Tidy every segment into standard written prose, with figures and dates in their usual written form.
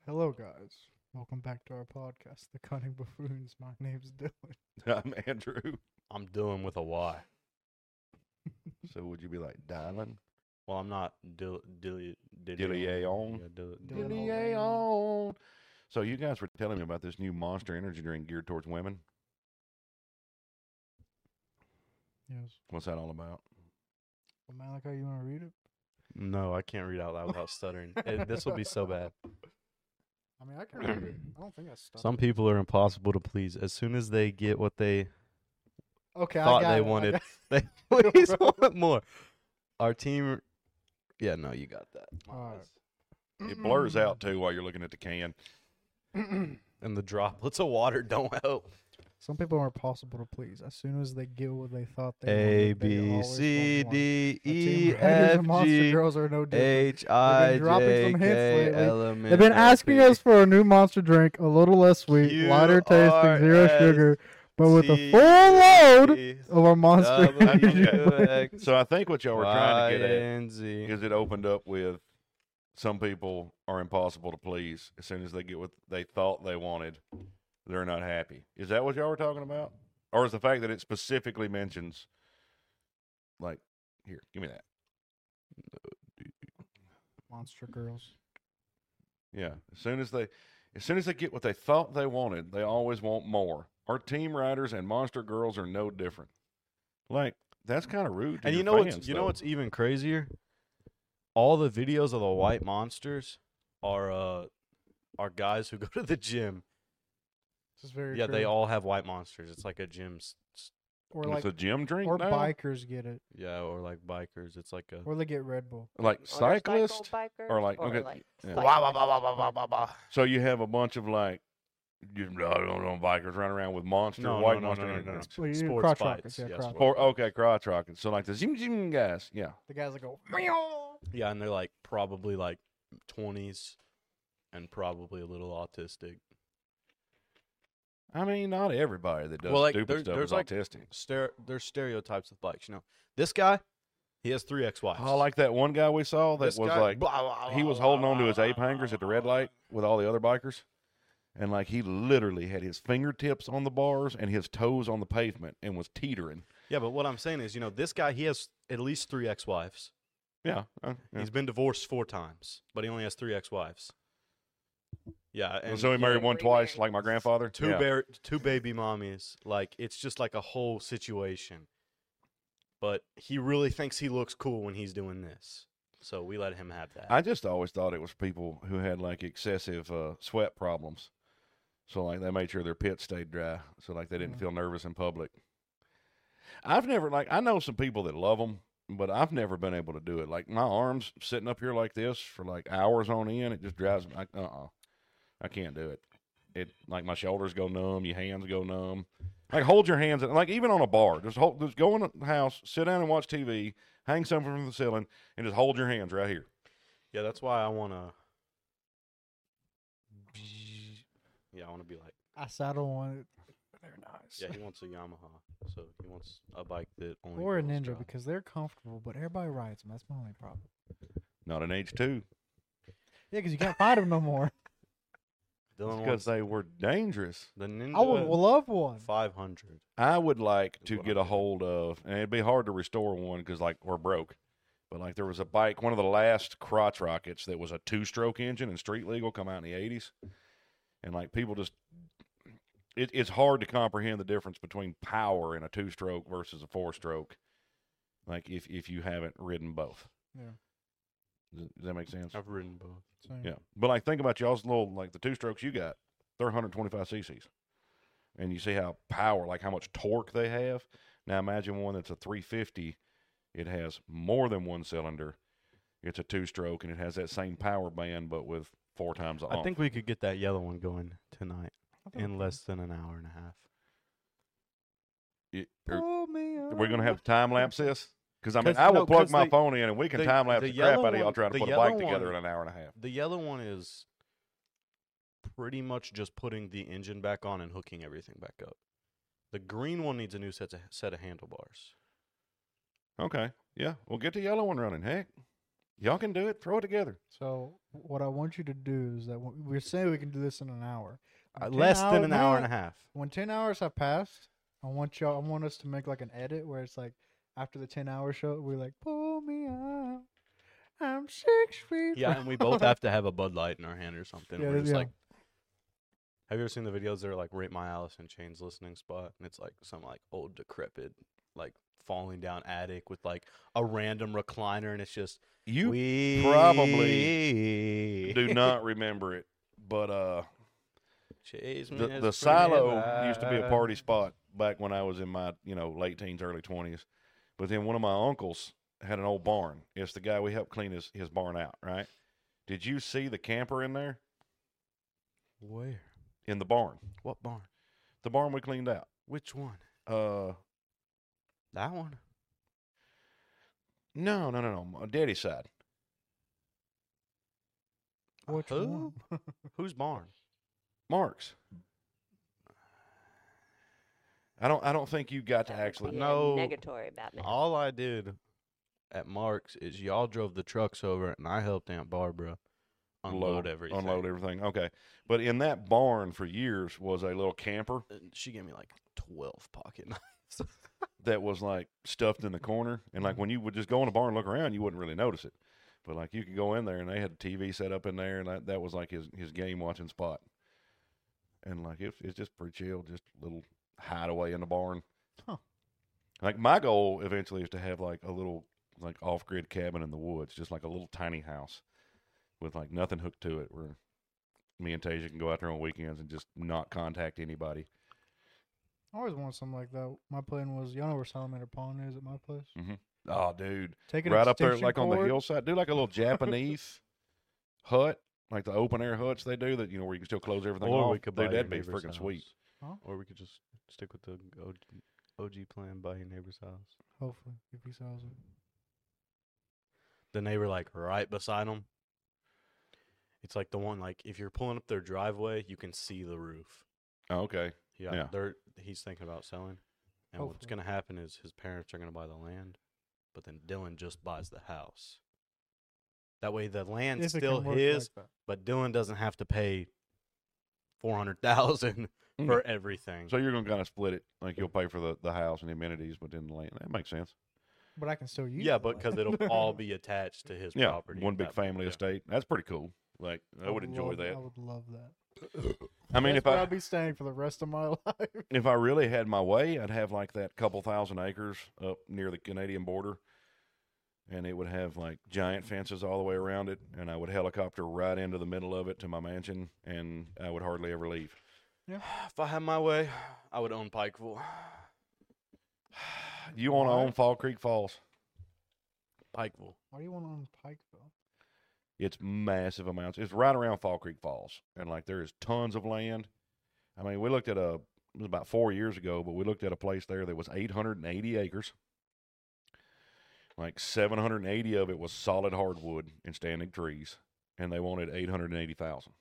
Hello, guys. Welcome back to our podcast, The Cunning Buffoons. My name's Dylan. I'm Andrew. I'm Dylan with a Y. So would you be like Dylan? Well, I'm not Dillion. Dillion. Dylan. So you guys were telling me about this new Monster energy drink geared towards women. Yes. What's that all about? Well, Malachi, you want to read it? No, I can't read out loud without stuttering. This will be so bad. I mean, I can read it. I don't think that's stuff. Some people are impossible to please. As soon as they get what they Okay, thought I got they it. wanted, they always want more. Our team, yeah, no, you got that. All right. It blurs out too while you're looking at the can. And the droplets of water don't help. Some people are impossible to please. As soon as they get what they thought they A wanted, they B always C want more. D Our E Team Raiders F and Monster G Girls are no different. H I dropping J some hints K lately. L M N They've been O asking P us for a new monster drink, a little less sweet, Q lighter tasting, R zero S sugar, but with a T full load E of our monster. W energy. X So I think what y'all were trying to get at Y&Z. is it opened up with some people are impossible to please. As soon as they get what they thought they wanted, they're not happy. Is that what y'all were talking about? Or is the fact that it specifically mentions, like, here, give me that. Monster Girls. Yeah. As soon as they get what they thought they wanted, they always want more. Our Team Riders and Monster Girls are no different. Like, that's kind of rude to And your you know fans, what's you know though. what's even crazier? All the videos of the white monsters are guys who go to the gym. This is very Yeah, true. they all have white monsters. It's like a gym. or It's like a gym drink or now? bikers get it, Yeah, or like bikers. It's like a. or they get Red Bull. Like cyclist? Or like, okay. yeah. So you have a bunch of, like, bikers running around with white monster energy drinks. Well, you do Sports crotch bikes. rockets, yeah, Yeah, crotch sports Okay, crotch rockets. So like the zoom guys, yeah. The guys that go, meow. Yeah, and they're like probably like 20s, and probably a little autistic. I mean, not everybody that does Well, like, stupid stuff there's is like autistic. There's stereotypes with bikes. You know, this guy, he has 3 ex-wives. Oh, like that one guy we saw that This was guy- like blah, blah, he blah, was blah, holding on to blah, his ape blah, hangers blah, at the red blah. light with all the other bikers, and like he literally had his fingertips on the bars and his toes on the pavement and was teetering. Yeah, but what I'm saying is, you know, this guy, he has at least 3 ex-wives. Yeah, He's been divorced 4 times, but he only has 3 ex-wives. Yeah, and so he married one Three twice, married like my ones. grandfather. two Yeah. two baby mommies. Like, it's just like a whole situation. But he really thinks he looks cool when he's doing this, so we let him have that. I just always thought it was people who had like excessive sweat problems. So like they made sure their pits stayed dry, so like they didn't feel nervous in public. I've never I know some people that love them, but I've never been able to do it. Like my arms sitting up here like this for like hours on end, it just drives me. I can't do it. It like my shoulders go numb, your hands go numb. Like hold your hands, like even on a bar, just go in the house, sit down and watch TV, hang something from the ceiling, and just hold your hands right here. Yeah, that's why I want to. Yeah, I want to be like. I saddle one. They're nice. Yeah, he wants a Yamaha, so he wants a bike that only. Or a girls Ninja drive. because they're comfortable, but everybody rides them. That's my only problem. Not an H2. Yeah, because you can't find them no more. Dylan Because wants they were dangerous. the Ninja. I would love one. 500. I would like Is to what get I'm a hold of, and it'd be hard to restore one because like we're broke. But like there was a bike, one of the last crotch rockets that was a 2-stroke engine and street legal, come out in the 80s, and like people just, it's hard to comprehend the difference between power in a 2-stroke versus a 4-stroke. Like if you haven't ridden both. Yeah. Does that make sense? I've ridden both. Same. Yeah, but like think about y'all's little like the 2-strokes you got, they're 125 cc's, and you see how power, like how much torque they have. Now imagine one that's a 350, it has more than one cylinder. It's a 2-stroke and it has that same power band, but with 4 times the I oomph. think we could get that yellow one going tonight I think in we less than an hour and a half. Pull me We're gonna have to time lapse this because I mean 'Cause, I will no, plug 'cause my the- phone in and we can the- time lapse the the crap yellow out of y'all one- trying to the put a bike yellow together one- in an hour and a half. The yellow one is pretty much just putting the engine back on and hooking everything back up. The green one needs a new set of handlebars. Okay, yeah, we'll get the yellow one running. Heck, Y'all can do it. Throw it together. So what I want you to do is that we're saying we can do this in an hour. When 10 Less than an hour no, and a half. When 10 hours have passed, I want us to make like an edit where it's like after the 10-hour show, we're like, pull me out. I'm 6 feet. Yeah, and we both have to have a Bud Light in our hand or something. Yeah, We're just yeah. like, have you ever seen the videos that are like rate my Alice in Chains listening spot? And it's like some like old decrepit, like falling down attic with like a random recliner, and it's just You we probably do not remember it, but chase me the as silo forever. used to be a party spot back when I was in my late teens, early 20s. But then one of my uncles had an old barn. It's the guy we helped clean his barn out, right? Did you see the camper in there? Where? In the barn. What barn? The barn we cleaned out. Which one? That one. No. My daddy's side. Which Who? one? Whose barn? Mark's. I don't think you got to actually. No. Negatory Batman. All I did at Mark's is y'all drove the trucks over, and I helped Aunt Barbara unload everything. Unload everything. Okay. But in that barn for years was a little camper And she gave me like 12 pocket knives. that was like stuffed in the corner. And like when you would just go in the barn and look around, you wouldn't really notice it. But like you could go in there and they had a TV set up in there, and that was like his game watching spot. And like it's just pretty chill, just a little hideaway in the barn. Huh. Like my goal eventually is to have like a little like off grid cabin in the woods, just like a little tiny house with like nothing hooked to it, where me and Tasia can go out there on weekends and just not contact anybody. I always wanted something like that. My plan was, y'all know where Salamander Pond is at my place? Mm-hmm. Oh, dude. Take an Right up there, extension like on the cord. hillside. Do like a little Japanese hut, like the open air huts they do that, where you can still close everything Or off. we could Dude, buy that'd your be neighbor's freaking house. sweet. Huh? Or we could just stick with the OG plan, buy your neighbor's house. Hopefully, if he sells it. The neighbor, like, right beside him. It's like the one, like, if you're pulling up their driveway, you can see the roof. Oh, okay. Yeah. Yeah. He's thinking about selling. And what's Hopefully. going to happen is his parents are going to buy the land, but then Dylan just buys the house. That way the land's If it still can work his, like that. but Dylan doesn't have to pay $400,000 for everything. So you're going to kind of split it. Like you'll pay for the house and the amenities, but then the land. That makes sense. But I can still use Yeah, the but because land. it'll all be attached to his Yeah. property. One at big that point, family yeah. estate. That's pretty cool. Like, I would enjoy love- that. I would love that. I mean, That's if where I I'll be staying for the rest of my life. if I really had my way, I'd have like that couple thousand acres up near the Canadian border, and it would have like giant fences all the way around it, and I would helicopter right into the middle of it to my mansion, and I would hardly ever leave. If I had my way, I would own Pikeville. You want to Why? own Fall Creek Falls? Pikeville. Why do you want to own Pikeville? It's massive amounts. It's right around Fall Creek Falls, and like there is tons of land. I mean, we looked at it was about 4 years ago, but we looked at a place there that was 880 acres. Like 780 of it was solid hardwood and standing trees, and they wanted 880,000.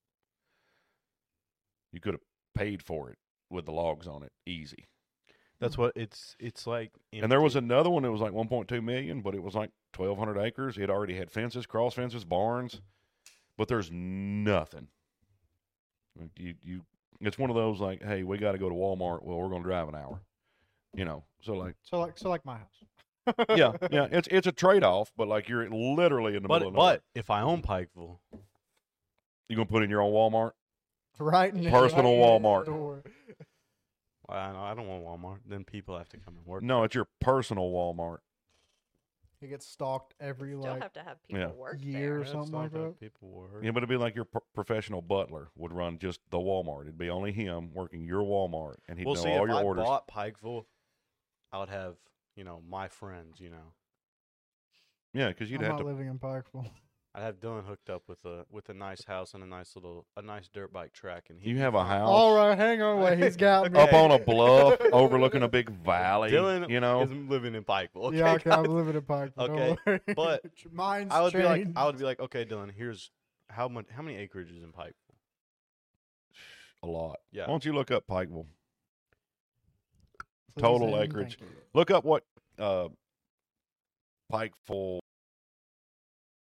You could have paid for it with the logs on it, easy. That's what it's like. And there was empty. another one that was like 1.2 million, but it was like 1,200 acres. It already had fences, cross fences, barns, but there's nothing. Like it's one of those like, hey, we got to go to Walmart. Well, we're going to drive an hour, So like, So like my house. yeah, it's a trade off, but like you're literally in the middle of nowhere. But if I own Pikeville, You gonna put in your own Walmart? Right in Personal right in the Walmart. door. I don't want Walmart. Then people have to come and work. No, it's your personal Walmart. He gets stalked every Still like have to have people Yeah. work year there. or That's something not like how that. People work. Yeah, but it'd be like your professional butler would run just the Walmart. It'd be only him working your Walmart, and he'd Well, know see, all if your I orders. bought Pikeville, I would have my friends. Yeah, because you'd I'm have not to. living in Pikeville. I'd have Dylan hooked up with a nice house and a nice dirt bike track, and You have a house All right, hang on, wait, he's got me. up on a bluff overlooking a big valley. Dylan is is living in Pikeville. Okay, Yeah, okay, I'm guys? living in Pikeville. Okay, Don't worry. but mine's I would changed. be like, okay, Dylan, here's how many acreage is in Pikeville? a lot. Yeah. Why don't you look up Pikeville? Please total and acreage. thank you. Look up what Pikeville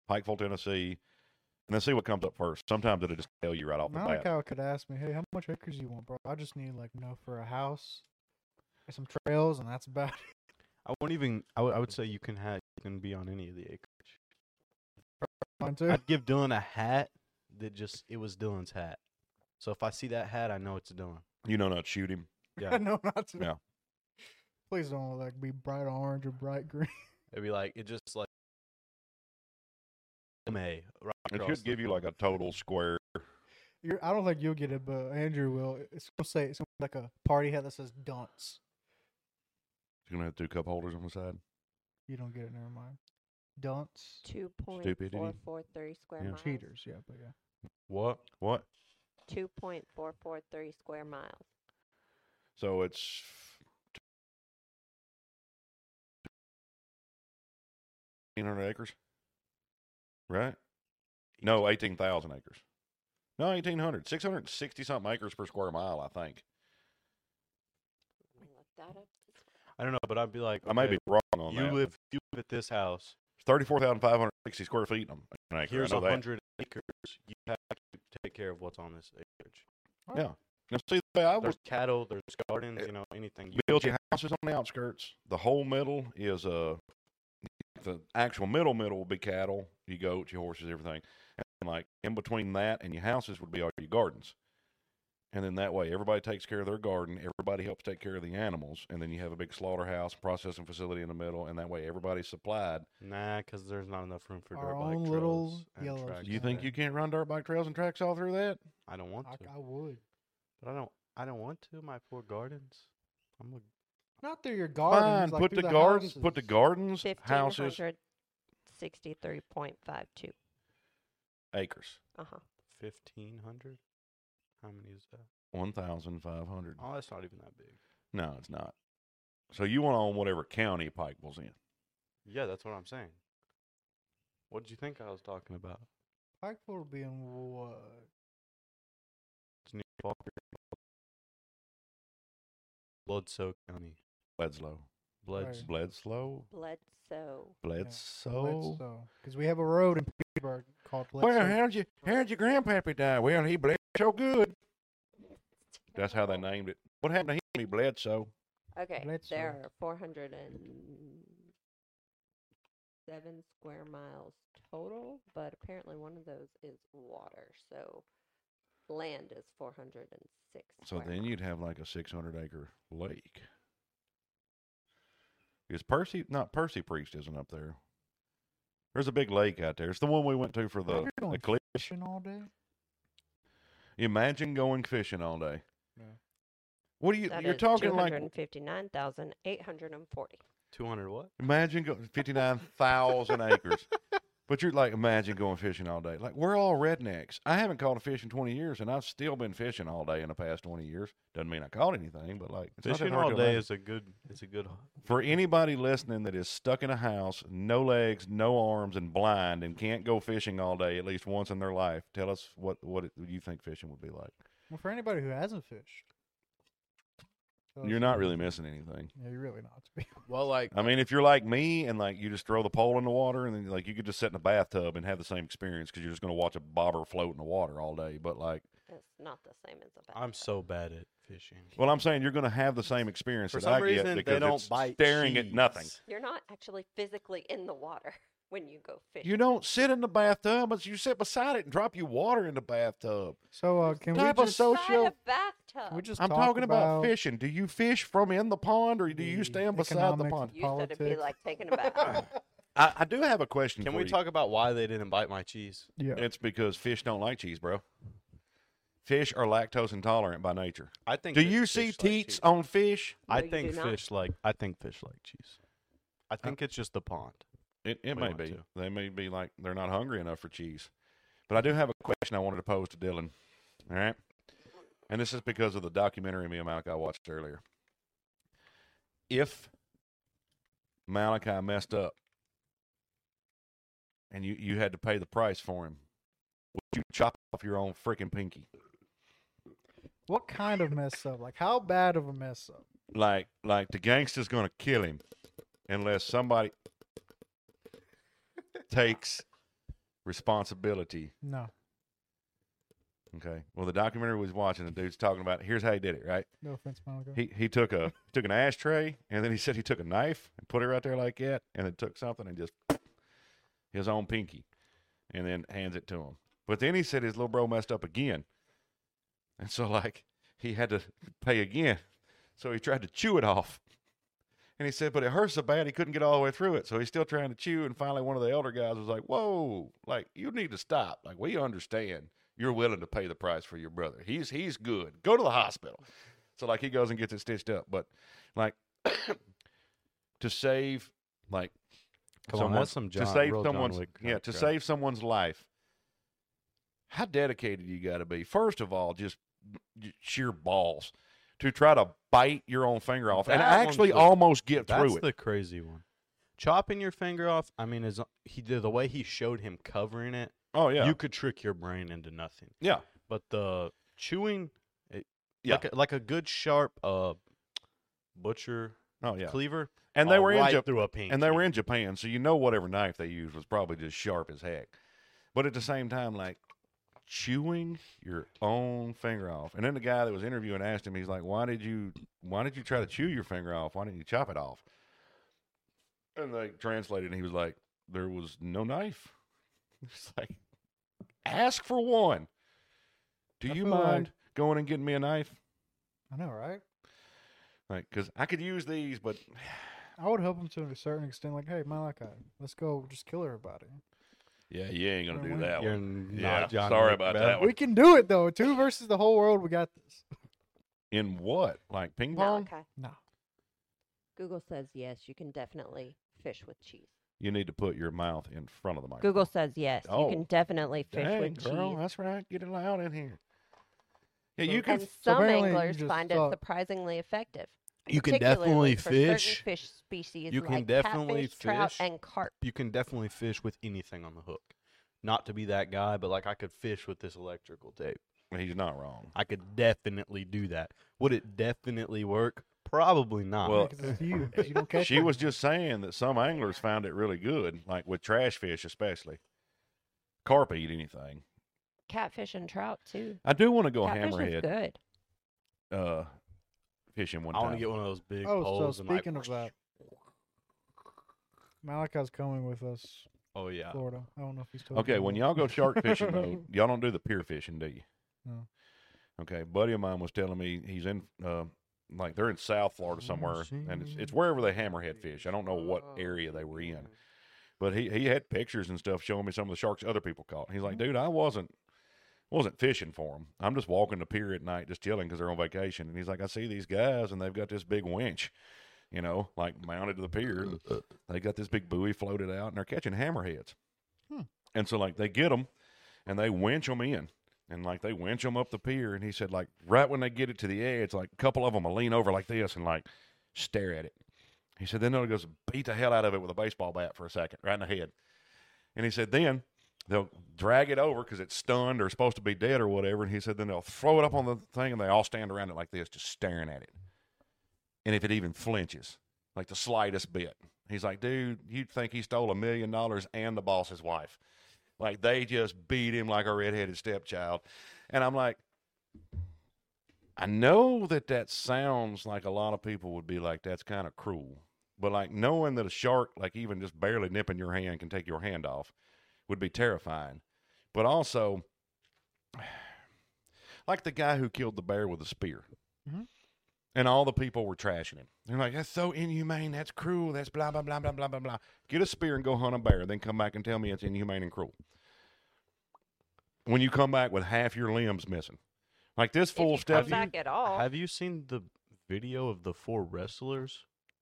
Pikeville, Tennessee, and then see what comes up first. Sometimes it'll just tell you right off the Not a bat. cow could ask me, "Hey, how much acres you want, bro? I just need for a house, and some trails, and that's about it." I wouldn't even. I would say you can be on any of the acreage. Mine too. I'd give Dylan a hat that it was Dylan's hat. So if I see that hat, I know it's Dylan. You know not to shoot him. Yeah. No, not to. Yeah. Please don't be bright orange or bright green. It'd be like May. Right It across should give the you like a total square. I don't think you'll get it, but Andrew will. It's gonna say like a party hat that says "dunce." You're gonna have 2 cup holders on the side. You don't get it. Never mind. Dunce. 2.443 square Yeah. miles. Cheaters. Yeah, but yeah. What? 2.443 square miles. So it's 1,800 acres, right? No, 18,000 acres. No, 1,800. 660 something acres per square mile, I think. Let me look that up. I don't know, but I'd be like, I may okay, be wrong on you that. live at this house. 34,560 square feet an acre. Here's I know that. 100 acres. You have to take care of what's on this acreage. Yeah. Now, see, the way I was There's cattle, there's gardens, anything. You build can your houses on the outskirts. The whole middle is the actual middle will be cattle, your goats, your horses, everything. And like in between that and your houses would be all your gardens. And then that way everybody takes care of their garden, everybody helps take care of the animals, and then you have a big slaughterhouse, processing facility in the middle, and that way everybody's supplied. Nah, because there's not enough room for Our dirt bike own trails little and yellow tracks. Do you think Okay. you can't run dirt bike trails and tracks all through that? I don't want to. I would. But I don't want to. My poor gardens. I'm a Not through your Fine, gardens. put the gardens, houses, 1,563.52. acres, Uh-huh. 1,500. How many is that? 1,500. Oh, that's not even that big. No, it's not. So you want to own whatever county Pikeville's in. Yeah, that's what I'm saying. What did you think I was talking about? Pikeville would be in what? It's near Faulkner. Bledsoe County. Bledsoe. Bleds. Right. Bledsoe? Bledsoe. Bledsoe? Because we have a road in Pittsburgh called Bledsoe. Well, how'd your grandpappy die? Well, he bled so good. That's how they named it. What happened to him? He bled so. Okay, Bledsoe. there are 407 square miles total, but apparently one of those is water, so land is 406 So square then miles. you'd have like a 600-acre lake. Is Percy Priest isn't up there. There's a big lake out there. It's the one we went to for the You're going eclipse. fishing all day? Imagine going fishing all day. Yeah. What do you? That You're is talking like 259,840. 200 what? imagine 59,000 acres. But you're like, imagine going fishing all day. Like, we're all rednecks. I haven't caught a fish in 20 years, and I've still been fishing all day in the past 20 years. Doesn't mean I caught anything, but like, it's not that Fishing hard all to day imagine. is a good. For anybody listening that is stuck in a house, no legs, no arms, and blind, and can't go fishing all day at least once in their life, tell us what you think fishing would be like. Well, for anybody who hasn't fished. You're not really missing anything. Yeah, you're really not. To be Well, like I mean, if you're like me and like you just throw the pole in the water and then like you could just sit in a bathtub and have the same experience because you're just going to watch a bobber float in the water all day. But like, It's not the same as a bathtub. I'm so bad at fishing. well, I'm saying you're going to have the same experience For that some I get reason, because they don't it's bite staring at nothing. cheese. You're not actually physically in the water when you go fishing. You don't sit in the bathtub, but you sit beside it and drop you water in the bathtub. So can we Type of just social- Inside a bathtub. we just I'm talk talking about about fishing. Do you fish from in the pond or do you the stand beside the economics pond? you said it'd be politics? like taking a bath. I do have a question Can for we you. talk about why they didn't bite my cheese? Yeah. It's because fish don't like cheese, bro. Fish are lactose intolerant by nature. I think. Do that you fish see like teats cheese. on fish? No, I you think do not. fish like. I think fish like cheese. I think it's just the pond. It We may want be. to. They may be like they're not hungry enough for cheese. But I do have a question I wanted to pose to Dylan. All right. And this is because of the documentary me and Malachi watched earlier. If Malachi messed up and you had to pay the price for him, would you chop off your own freaking pinky? What kind of mess up? Like how bad of a mess up? Like the gangster's gonna kill him unless somebody takes responsibility. No. Okay. Well, the documentary we was watching, the dude's talking about here's how he did it, right? No offense, Monica. He took an ashtray, and then he said he took a knife and put it right there like that, and then took something and just his own pinky, and then hands it to him. But then he said his little bro messed up again, and so like he had to pay again, so he tried to chew it off. And he said, but it hurt so bad he couldn't get all the way through it. So he's still trying to chew. And finally, one of the elder guys was like, whoa, like, you need to stop. Like, we understand you're willing to pay the price for your brother. He's good. Go to the hospital. So, like, he goes and gets it stitched up. But, like, to save, like, Come on, that's some to John, save real John someone's, Wick yeah, to crap. save someone's life, how dedicated you got to be. First of all, just sheer balls to try to bite your own finger off and That actually one's the- almost get That's through it. the crazy one. Chopping your finger off. I mean, the way he showed him covering it, Oh yeah, you could trick your brain into nothing. yeah, But the chewing, Yeah. like a good sharp butcher oh yeah. cleaver, And they were in right through a pinky. and they were in Japan, so you know whatever knife they used was probably just sharp as heck. But at the same time, like chewing your own finger off. And then the guy that was interviewing asked him, he's like, "Why did you try to chew your finger off? Why didn't you chop it off?" And they translated, and he was like, "There was no knife." It's like, ask for one. Do I you feel like- mind going and getting me a knife? I know, right? Like, because I could use these, but I would help him to a certain extent. Like, hey, Malachi, let's go just kill everybody. yeah, you ain't gonna do Well, that You're one. not Yeah, John sorry Wick, about man. that one. We can do it, though. 2 versus the whole world. We got this. In what? Like ping pong? Malachi. No. Google says yes, you can definitely fish with cheese. You need to put your mouth in front of the microphone. Google says yes, you Oh, can definitely fish Dang, with girl, cheese. that's right. Get it loud in here. Yeah, So- you can. And some apparently you anglers just find it thought- surprisingly effective. You can particularly definitely for certain fish. fish species You can like definitely catfish, trout, fish. and carp. You can definitely fish with anything on the hook. Not to be that guy, but like I could fish with this electrical tape. He's not wrong. I could definitely do that. Would it definitely work? Probably not. Well, Because it's you. 'Cause you don't catch She them. was just saying that some anglers found it really good, like with trash fish especially. Carp eat anything. Catfish and trout too. I do want to go Catfish is hammerhead good. fishing one I want time. to get one of those big Oh, so poles. and, like, speaking of that, Malachi's coming with us, oh yeah. Florida. I don't know if he's told Okay, you when that. y'all go shark fishing though, y'all don't do the pier fishing, do you? No. Okay, a buddy of mine was telling me he's in like they're in South Florida somewhere, and it's wherever they hammerhead fish. I don't know what area they were in, but he had pictures and stuff showing me some of the sharks other people caught. He's like, dude, I wasn't fishing for them. I'm just walking the pier at night, just chilling because they're on vacation. And he's like, I see these guys, and they've got this big winch, you know, like mounted to the pier. They got this big buoy floated out, and they're catching hammerheads. And so like they get them, and they winch them in. And, like, they winch them up the pier. And he said, like, right when they get it to the edge, like, a couple of them will lean over like this and, like, stare at it. He said, then they'll just beat the hell out of it with a baseball bat for a second, right in the head. And he said, then they'll drag it over because it's stunned or supposed to be dead or whatever. And he said, then they'll throw it up on the thing, and they all stand around it like this, just staring at it. And if it even flinches, like the slightest bit. He's like, dude, you'd think he stole $1 million and the boss's wife. Like, they just beat him like a redheaded stepchild. And I'm like, I know that sounds like a lot of people would be like, that's kind of cruel. But, like, knowing that a shark, like, even just barely nipping your hand can take your hand off would be terrifying. But also, like the guy who killed the bear with a spear. Mhm. And all the people were trashing him. They're like, that's so inhumane. That's cruel. That's blah, blah, blah, blah, blah, blah, blah. Get a spear and go hunt a bear. Then come back and tell me it's inhumane and cruel. When you come back with half your limbs missing. Like this fool If you come Steph. back at all. Have you seen the video of the 4 wrestlers?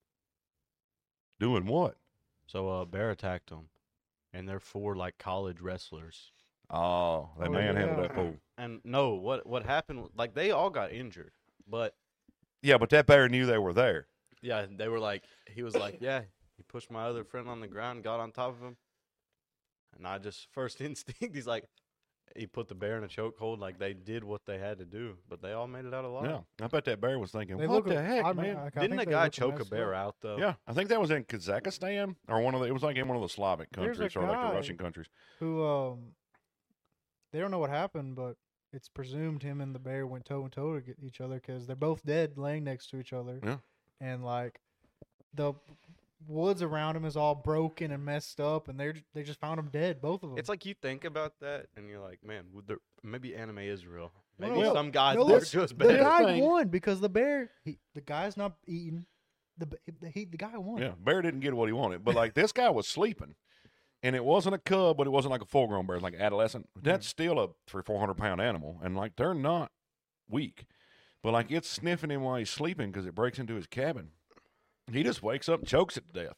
Doing what? So a bear attacked them, and they're 4 like college wrestlers. Oh, they Oh, manhandled yeah. that fool. And no, what happened? Like they all got injured, but Yeah, but that bear knew they were there. yeah, they were like, he was like, yeah, he pushed my other friend on the ground, got on top of him, and I just first instinct, he's like, he put the bear in a chokehold. Like they did what they had to do, but they all made it out alive. Yeah, I bet that bear was thinking, They "What look the heck, I man?" think Didn't the they guy look choke a messed bear up. out though? Yeah, I think that was in Kazakhstan or it was like in one of the Slavic There's a countries or like the guy Russian countries. Who they don't know what happened, but it's presumed him and the bear went toe to toe to each other because they're both dead, laying next to each other. Yeah. And like the woods around him is all broken and messed up, and they just found him dead, both of them. It's like you think about that and you're like, man, maybe anime is real. No, Maybe no, some guys no, are this- just the Here's better. guy thing. won because the bear, the guy's not eating. The guy won. Yeah, bear didn't get what he wanted, but like this guy was sleeping, and it wasn't a cub, but it wasn't like a full-grown bear, it was like adolescent. That's still a 300-400-pound animal, and like they're not weak, but like it's sniffing him while he's sleeping because it breaks into his cabin. He just wakes up and chokes it to death.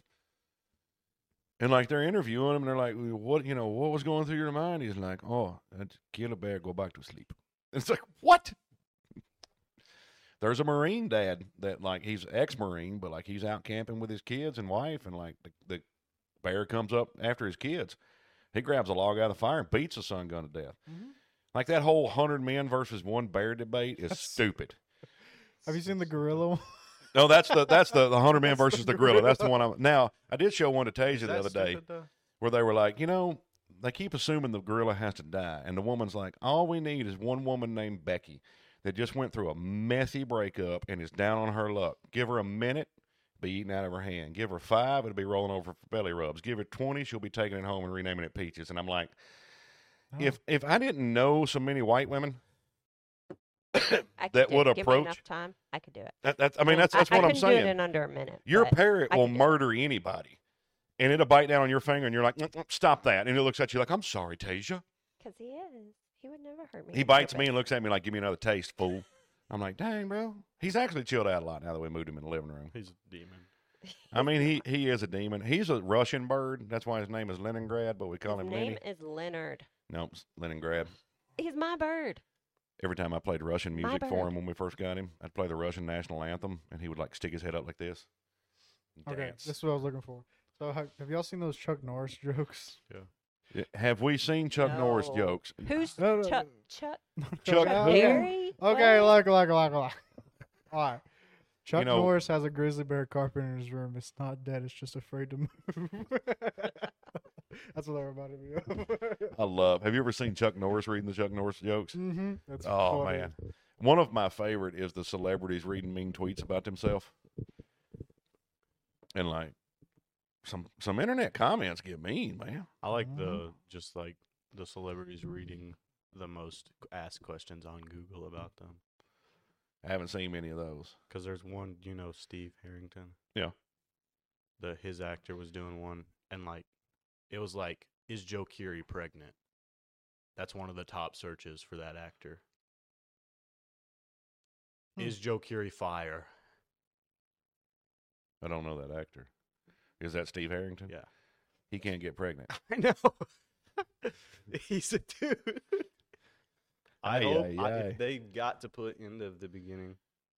And like they're interviewing him, and they're like, "What what was going through your mind?" He's like, "Oh, I'd kill a bear, go back to sleep." It's like, what? There's a Marine dad that like he's ex-Marine, but like he's out camping with his kids and wife, and like the bear comes up after his kids. He grabs a log out of the fire and beats the son gun to death. Mhm. Like that whole 100 men versus one bear debate is That's- stupid. Have you seen the gorilla one? No, that's the 100 men That's the versus the gorilla. That's the gorilla. one. Now I did show one to Is Tasia the that other day stupid, though? where they were like, they keep assuming the gorilla has to die, and the woman's like, all we need is one woman named Becky that just went through a messy breakup and is down on her luck. Give her a minute, be eaten out of her hand. Give her 5, it'll be rolling over for belly rubs. Give her 20, she'll be taking it home and renaming it Peaches. And I'm like, Oh. if I didn't know so many white women, I could that do would it. Give me approach- I'm time. I could do it. that's what I I'm couldn't do saying. it in under a minute. Your but parrot I will can do it. murder anybody, and it'll bite down on your finger, and you're like, stop that. And it looks at you like, I'm sorry, Tasia. 'Cause he is. He would never hurt me. He on bites me purpose. and looks at me like, give me another taste, fool. I'm like, dang, bro. He's actually chilled out a lot now that we moved him in the living room. He's a demon. I mean, he is a demon. He's a Russian bird. That's why his name is Leningrad, but we call His him name Lenny. is Leonard. Nope, it's Leningrad. He's my bird. Every time I played Russian My music for bird. him when we first got him, I'd play the Russian national anthem, and he would like stick his head up like this. and Okay, dance. this is what I was looking for. So have y'all seen those Chuck Norris jokes? Yeah, have we seen Chuck Norris No. jokes? Who's No, no, Chuck? no. Chuck Chuck who? Berry? Okay, What? look. All right. Chuck know- Norris has a grizzly bear carpet in his room. It's not dead. It's just afraid to move. That's what that reminded me of. Have you ever seen Chuck Norris reading the Chuck Norris jokes? Mm-hmm. That's Oh funny. man, one of my favorite is the celebrities reading mean tweets about themselves, and like some internet comments get mean, man. I like Mhm. the celebrities reading the most asked questions on Google about them. I haven't seen many of those. Because there's one, Steve Harrington. Yeah. His actor was doing one, and like, it was like, is Joe Keery pregnant? That's one of the top searches for that actor. Hmm. Is Joe Keery fire? I don't know that actor. Is that Steve Harrington? Yeah. He can't get pregnant. I know. He's a dude. I Aye, hope aye, aye. they got to put end of the beginning.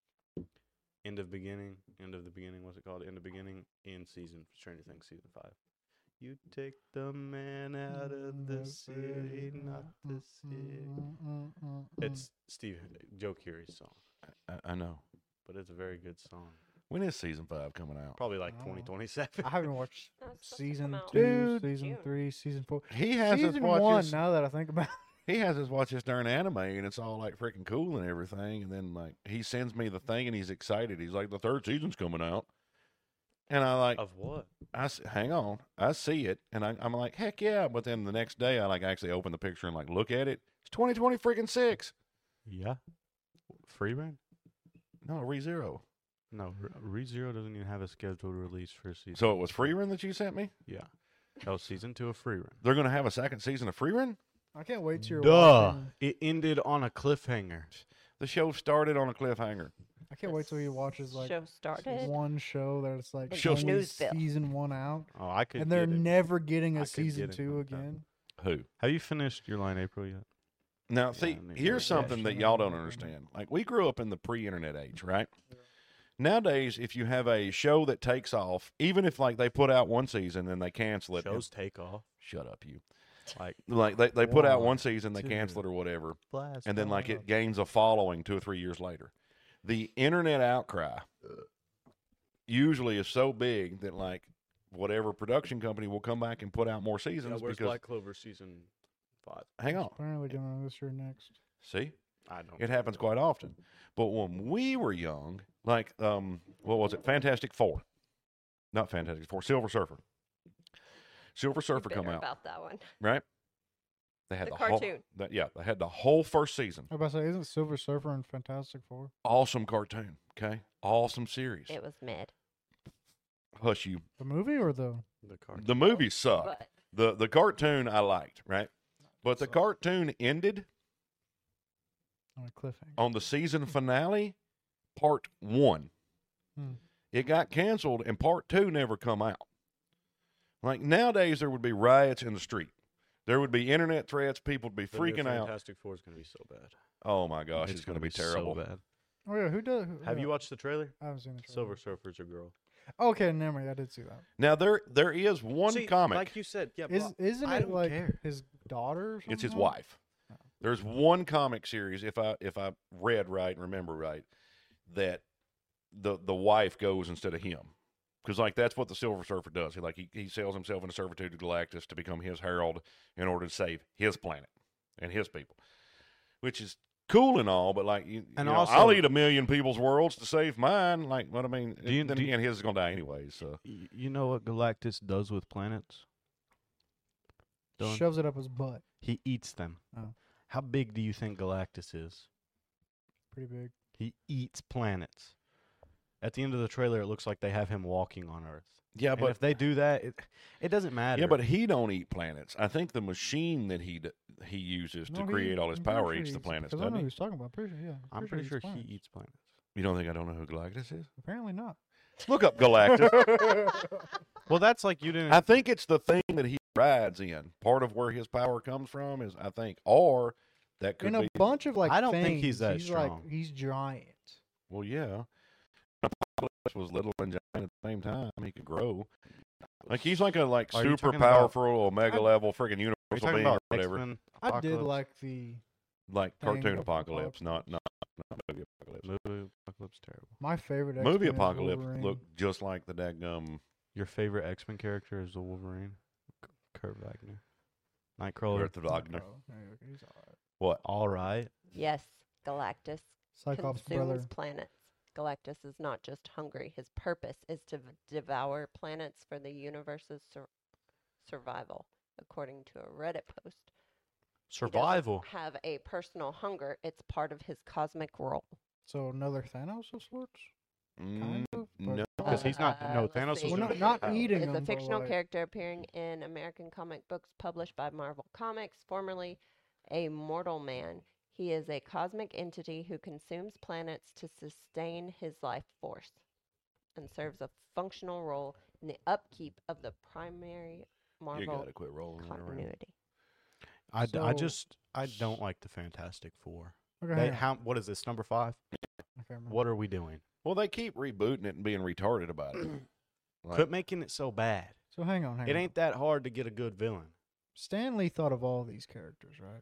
What's it called? End of beginning in Stranger Things season 5. You take the man out of the city, not the city. It's Joe Keery's song, I know. but it's a very good song. When is season 5 coming out? Probably like I don't know. 2027. I haven't watched No, it's supposed to season come out 2, Dude. season June. 3, season 4. He has us Season watch 1, this. now that I think about it. He has us watch this darn anime, and it's all like freaking cool and everything. And then like he sends me the thing, and he's excited. He's like, the 3rd season's coming out, and I like, Of what? hang on, I see it, and I'm like, heck yeah. But then the next day, I like actually open the picture and like look at it. It's 2020 freaking 6. Yeah. Free reign? No, ReZero. No, ReZero doesn't even have a scheduled release for a season. So it was Freerun that you sent me. Yeah. That was season 2 of Free Run. They're gonna have a 2nd season of Freerun. I can't wait till you're Duh. watching. It ended on a cliffhanger. The show started on a cliffhanger. I can't wait till he watches like show started. one show that's like It's only Snoozeville. season 1 out, Oh, I could and they're get it. never getting I a could season get it 2 with that. again. Who? Have you finished Your Line April yet? Now, Yeah, see, I mean, here's yeah, something that sure. y'all don't understand. Like, we grew up in the pre-internet age, right? Nowadays, if you have a show that takes off, even if like they put out one season and they cancel it, Shows take off. shut up, you. Like they put out one One, season, they cancel it or whatever, blast and then like off. it gains a following 2 or 3 years later. The internet outcry usually is so big that like whatever production company will come back and put out more Yeah, seasons where's because Black Clover season 5? hang on, Apparently doing this year next. see, I don't. it happens quite often. But when we were young, like what was it, Fantastic Four, not Fantastic Four, Silver Surfer. Silver Surfer come Bitter out, about that one. right? They had The whole, cartoon. they had the whole first season. I was about to say, isn't Silver Surfer and Fantastic Four? Awesome cartoon, okay? Awesome series. It was mid. Hush you. The movie or the? The card. The movies suck. But The cartoon I liked, right? But the Suck. cartoon ended On a cliffhanger. on the season finale, part 1. Hmm. It got canceled and part 2 never come out. Like nowadays there would be riots in the street. There would be internet threats, people would be The new freaking out. Fantastic Four is going to be so bad. Oh my gosh, it's going to be terrible. So bad. Oh yeah, who does? Have you watched the trailer? I haven't seen the Silver trailer. Surfer's a girl. Okay, never mind. I did see that. Now there is one See, comic. like you said, yeah. Isn't I it don't like care. his daughter? Or It's his something? wife. Oh. There's one comic series, if I read right and remember right, that the wife goes instead of him, because like that's what the Silver Surfer does. He sells himself into servitude to Galactus to become his herald in order to save his planet and his people, which is cool and all. But like, And know, also- I'll eat 1,000,000 people's worlds to save mine. Like, what I mean, Do you- then do you- again, his is gonna die anyways. So You know what Galactus does with planets? Dylan? Shoves it up his butt. He eats them. Oh. How big do you think Galactus is? Pretty big. He eats planets. At the end of the trailer, it looks like they have him walking on Earth. yeah, And but if they do that, it doesn't matter. yeah, but he don't eat planets. I think the machine that he uses to No, he- create all his I'm pretty power sure eats he the planets, Because I know doesn't who he? he's talking about. Pretty sure, yeah. I'm pretty sure planets. he eats planets. You don't think I don't know who Galactus is? Apparently not. Look up Galactus. Well, that's like you didn't. I think it's the thing that he rides in. Part of where his power comes from is, I think, or that could In a be. bunch of like, I don't think he's things, that he's strong. Like, he's giant. Well, yeah. Apocalypse was little and giant at the same time. He could grow. Like he's like a Are you super talking about- powerful Omega level freaking Are you universal talking being or about whatever. X-Men I did Apocalypse? like the Like thing cartoon of apocalypse, not movie apocalypse. movie Apocalypse. Terrible. my favorite. Movie X-Men is apocalypse Wolverine. looked just like the daggum Your favorite X-Men character is the Wolverine, Kurt Wagner, Nightcrawler. Earth of Wagner. Oh, yeah, he's all right. What? All right. yes, Galactus Cyclops' consumes brother. planets. Galactus is not just hungry. His purpose is to devour planets for the universe's survival, according to a Reddit post. He doesn't Survival. have a personal hunger. It's part of his cosmic role. So another Thanos of sorts. Mm, of, but- no. Because he's not. No, let's Thanos see. is Well, not not power. eating Is them, a but, fictional like- character appearing in American comic books published by Marvel Comics, formerly a mortal man. He is a cosmic entity who consumes planets to sustain his life force and serves a functional role in the upkeep of the primary You Marvel gotta quit rolling it around. continuity. I So- don't like the Fantastic Four. Okay, They, hang on. what is this, number 5? Okay, remember. What are we doing? Well, they keep rebooting it and being retarded about it. Like, Quit making it so bad. So hang on. It ain't that hard to get a good villain. Stan Lee thought of all these characters, right?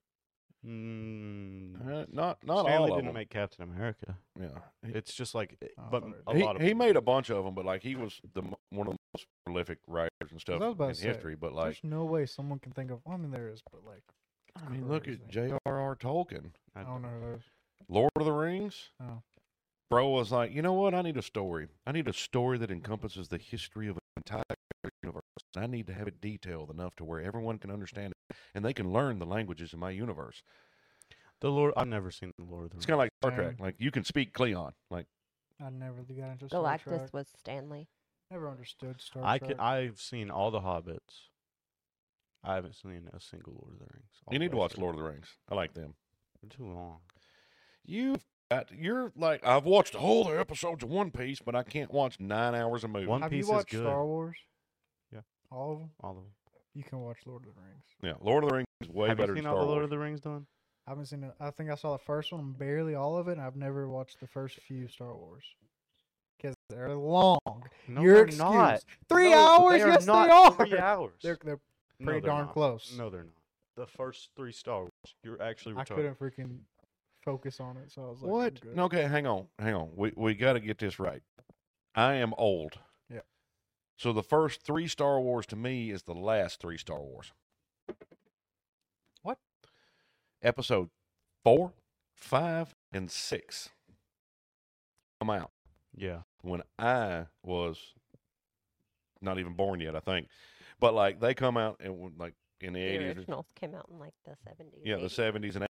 not Stanley all of didn't them. make Captain America. Yeah, It's just like, Oh, but sorry. a lot of he them made do. a bunch of them, but like he was one of the most prolific writers and stuff I was about in to say, history. But like, There's no way someone can think of. Well, I mean, there is, but like, I mean, look at crazy. J.R.R. Tolkien, I don't know who those. Lord of the Rings. Oh, Bro was like, you know what? I need a story. I need a story that encompasses the history of an entire universe. I need to have it detailed enough to where everyone can understand it and they can learn the languages in my universe. The Lord. I've never seen the Lord of the It's Rings. kind of like Star Same. Trek. Like you can speak Klingon. Like I never got into Star Trek. Galactus was Stanley. Never understood Star I Trek. could. I've seen all the Hobbits. I haven't seen a single Lord of the Rings. all you the need to way watch through. Lord of the Rings. I like them. They're too long. You're like, I've watched all the episodes of One Piece, but I can't watch 9 hours of movie. One Have Piece you is watched good. Star Wars? Yeah. All of them. All of them. You can watch Lord of the Rings. Yeah, Lord of the Rings is way Have better you than seen Star all the Lord Wars. of the Rings done? I haven't seen it. I think I saw the first one, barely all of it, and I've never watched the first few Star Wars because they're long. No, Your they're excuse. not. 3 No, hours? They are Yes, not they are. 3 hours. They're No, pretty they're darn not. close. No, they're not. the first 3 Star Wars. You're actually I retarded. couldn't freaking focus on it, so I was like, What? I'm good. Okay, hang on. We got to get this right. I am old. Yeah. So the first 3 Star Wars to me is the last 3 Star Wars. What? Episode 4, 5, and 6 come out Yeah. when I was not even born yet, I think. But like they come out and like in the The 80s. originals came out in like the 70s. Yeah, the 80s. 70s and 80s.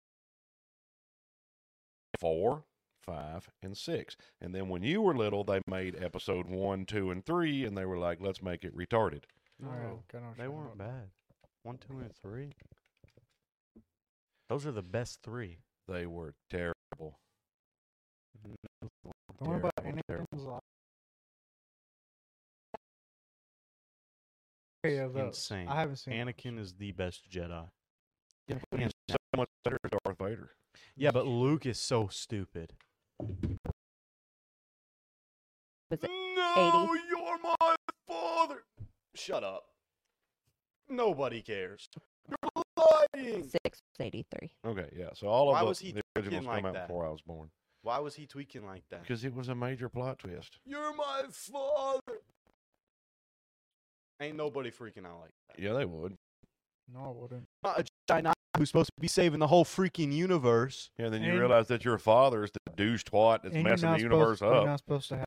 4, 5, and 6. And then when you were little, they made episode 1, 2, and 3, and they were like, let's make it retarded. All right, No, kinda they sure weren't about bad. 1, 2, and 3. Those are the best 3. They were terrible. The one about Terrible, terrible. Anakin's life. Yeah, those. Insane. I haven't seen Anakin is the best Jedi. He's so much better than Darth Vader. Yeah, but Luke is so stupid. Was it No, you're my father. Shut up. Nobody cares. You're lying. 6 was 83. Okay, yeah. So all of Why the, was he the originals tweaking like come out that? before I was born. Why was he tweaking like that? Because it was a major plot twist. You're my father. Ain't nobody freaking out like that. Yeah, they would. No, I wouldn't. Not a Jedi Knight who's supposed to be saving the whole freaking universe. Yeah, then you And- realize that your father is the douche twat that's And messing the universe You're up. not supposed to have.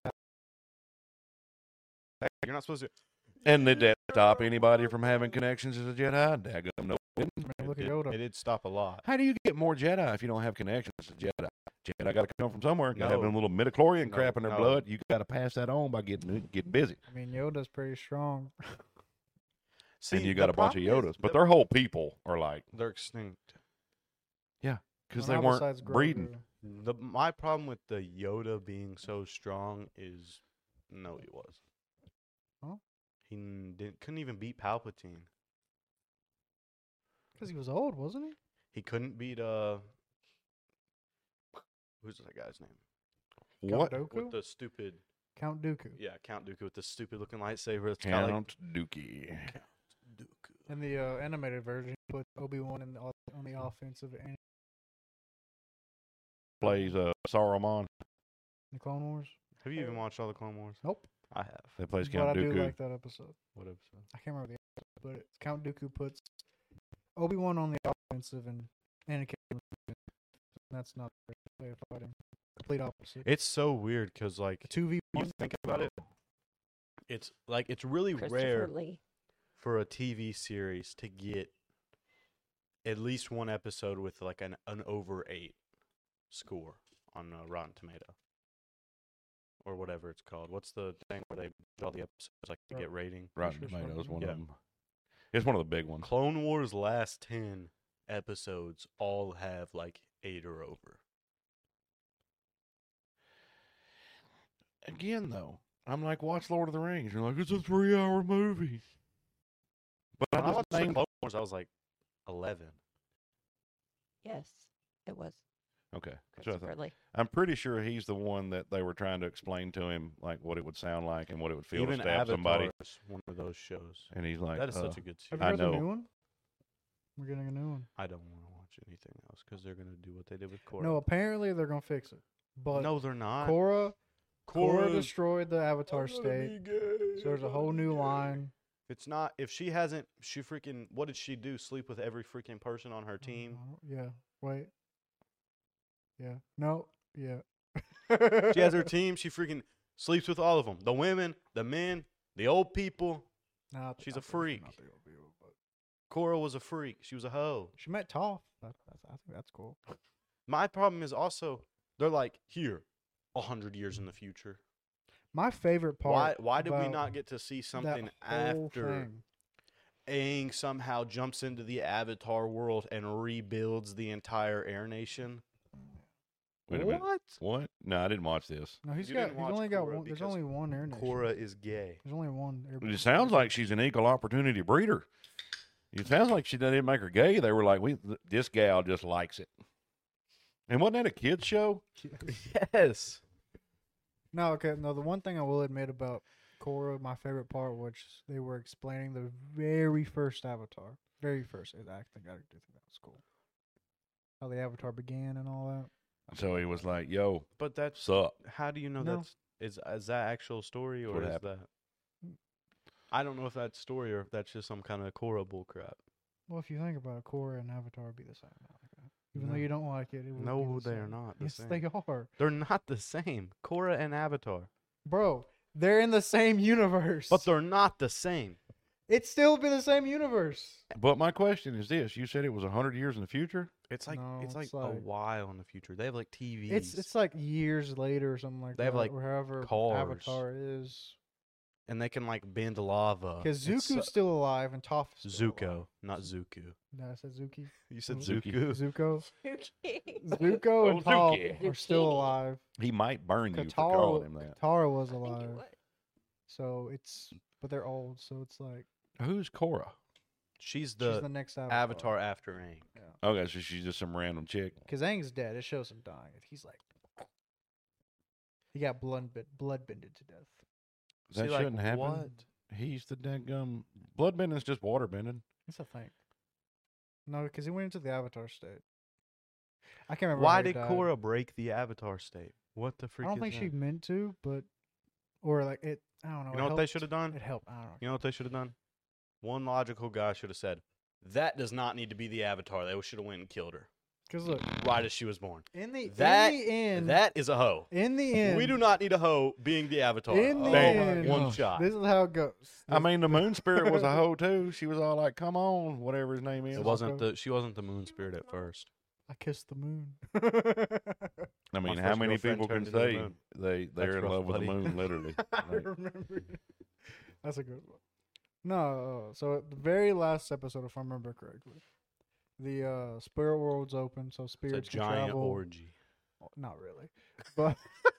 You're not supposed to. And did that stop anybody from having connections as a Jedi? Daggum, no. it didn't. Man, look It at did, Yoda. it did stop a lot. How do you get more Jedi if you don't have connections as a Jedi? Jedi got to come from somewhere. Got to have No. them little midichlorian No, crap in their no. blood. You got to pass that on by getting busy. I mean, Yoda's pretty strong. See, And you the got a bunch of problem is Yodas. But the- their whole people are like, they're extinct. because Well, they now weren't besides Grogu. breeding. My problem with the Yoda being so strong is no, he was. Huh? He couldn't even beat Palpatine. Because he was old, wasn't he? He couldn't beat who's that guy's name? What? Count Dooku? With the stupid Count Dooku. yeah, Count Dooku with the stupid looking lightsaber. It's kinda like Count Dookie. Count Dooku. In the animated version, he put Obi-Wan on the offensive end. Plays Saruman. In the Clone Wars. Have you even watched all the Clone Wars? Nope. I have. That plays But I Count do Dooku. like that episode. What episode? I can't remember the episode, but it's Count Dooku puts Obi-Wan on the offensive and Anakin on the defensive. That's not the way to fight him. Complete opposite. It's so weird because like The 2v1. you think about it, it's like it's really Christopher rare Lee. for a TV series to get at least one episode with like an over 8 score on Rotten Tomato or whatever it's called. What's the thing where they do all the episodes like to get rating? Rotten Sure, sure. Tomatoes, one Yeah. of them. It's one of the big ones. Clone Wars last 10 episodes all have like 8 or over. Again, though, I'm like, watch Lord of the Rings. You're like, it's a 3-hour movie. But When I I watched just the named. Clone Wars, I was like 11. Yes, it was Okay. So I Christopher thought- Lee. I'm pretty sure he's the one that they were trying to explain to him, like, what it would sound like and what it would feel Even to stab Avatar somebody. is one of those shows. And he's like, That is such a good Have series. you I heard the know. new one? We're getting a new one. I don't want to watch anything else because they're gonna do what they did with Korra. No, apparently they're gonna fix it. But no, they're not. Korra Korra's- destroyed the Avatar I'm gonna state. be gay, So there's a I'm whole gonna be new gay. line. If it's not, if she hasn't, she freaking, what did she do? Sleep with every freaking person on her team? Yeah. Wait. Yeah. No. Yeah. She has her team. She freaking sleeps with all of them. The women, the men, the old people. Nah, She's I a think freak. not the old people, but Korra was a freak. She was a hoe. she met Toph. I think that's cool. My problem is also, they're like, here, 100 years in the future. My favorite part. Why did we about not get to see that something whole after thing- Aang somehow jumps into the Avatar world and rebuilds the entire Air Nation? wait a minute. What? What? No, I didn't watch this. No, he's You got. didn't He's watch only got Korra one. There's because only one Air Nation. Korra is gay. There's only one. It sounds like she's an equal opportunity breeder. It sounds like she didn't make her gay. They were like, this gal just likes it. And wasn't that a kid's show? Yes. No, okay. No, the one thing I will admit about Korra, my favorite part, which they were explaining the very first Avatar. Very first. I think that was cool. How the Avatar began and all that. So he was like, "Yo, But that's sup?" how do you know No. that's is that actual story or what is happened. that? I don't know if that's story or if that's just some kind of Korra bull crap. Well, if you think about it, Korra and Avatar would be the same. Even though No. you don't like it, it would No, be the they are same. not the Yes, same. they are. They're not the same. Korra and Avatar. Bro, they're in the same universe. But they're not the same. It'd still be the same universe. But my question is this: you said it was 100 years in the future. It's like No, it's like it's a like- while in the future. They have like TVs. It's like years later or something like They that. have, like, wherever cars. Avatar is. and they can like bend lava. Because It's Zuko's still alive and Toph is still alive. Zuko, not Zuku. No, I said Zuki. You said Zuki. Zuku. Zuko. Zuki. Zuko and Oh, Toph Zuki. are still Zucchini. alive. He might burn you for calling Katara, him that. Katara was I think alive. you would. So but they're old, so it's like Who's Korra? She's she's the the next Avatar after Aang. Okay, so she's just some random chick. Because Aang's dead. It shows him dying. He's like, he got bloodbended to death. That See, like, shouldn't happen. what? He's the dadgum. Bloodbending is just water bending. It's a thing. No, because he went into the Avatar state. I can't remember. Why how he did died. Korra break the Avatar state? What the freak I don't is think she that? meant to, but or like it. I don't know. You know what they should have done? It helped. I don't know. You know what they should have done? One logical guy should have said, "That does not need to be the Avatar." They should have went and killed her Because look, right as she was born. in the That- end, That is a hoe. in the end, We do not need a hoe being the Avatar. In the Bam, end, one gosh. shot. This is how it goes. I mean, the moon spirit was a hoe too. She was all like, "Come on, whatever his name is." It wasn't the. She wasn't the moon spirit at first. I kissed the moon. I mean, My how first many girlfriend people can turned into the say moon. they're That's in rough, love with buddy. the moon? Literally. I Like, remember. That's a good one. No, so at the very last episode, if I remember correctly, the spirit world's open, so It's a spirits can giant travel. orgy. Oh, not really, but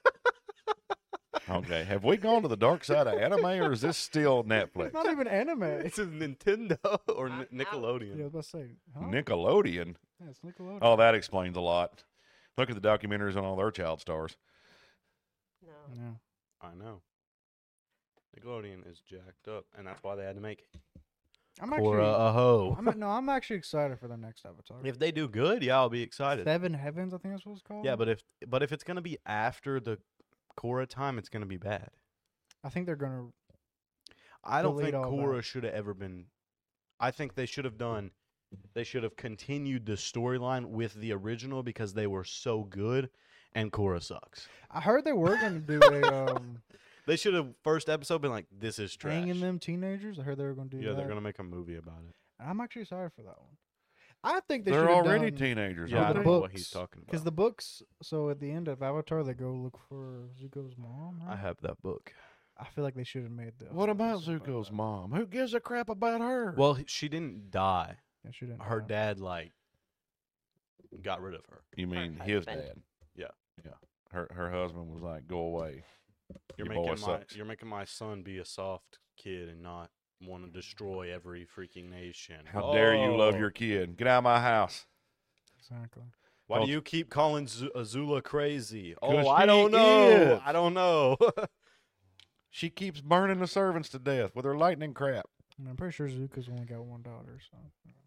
okay, have we gone to the dark side of anime, or is this still Netflix? it's not even anime. It's a Nintendo or I'm out. Nickelodeon. Yeah, I was about to say, huh? Nickelodeon. Yeah, it's Nickelodeon. Oh, that explains a lot. Look at the documentaries on all their child stars. No. Yeah. I know. Nickelodeon is jacked up, and that's why they had to make it. I'm Or actually, a hoe. I'm actually excited for the next Avatar. If they do good, yeah, I'll be excited. Seven Heavens, I think that's what it's called. Yeah, but if it's gonna be after the Korra time, it's gonna be bad. I think they're gonna. I don't Delete think all Korra that. should have ever been. I think they should have done. They should have continued the storyline with the original because they were so good, and Korra sucks. I heard they were gonna do a They should have first episode been like, "This is trash." hanging them teenagers. I heard they were gonna do Yeah, that. they're gonna make a movie about it. And I'm actually excited for that one. I think they They're should've already done, teenagers. Yeah, I the aren't don't they? know what he's books, talking about. Because the books, so at the end of Avatar, they go look for Zuko's mom. I Right? have that book. I feel like they should have made the. What about episode about Zuko's that. mom? Who gives a crap about her? Well, she didn't die. Yeah, she didn't. Her die. dad like got rid of her. You mean Her his husband. dad? Yeah. Yeah. Her husband was like, "Go away." You're Your boy making my sucks. you're making my son be a soft kid and not want to destroy every freaking nation. How dare you love Oh. your kid? Get out of my house. Exactly. Why Don't- do you keep calling Azula crazy? 'Cause Oh, I she don't know. is. I don't know. She keeps burning the servants to death with her lightning crap. And I'm pretty sure Zuko's only got one daughter. So.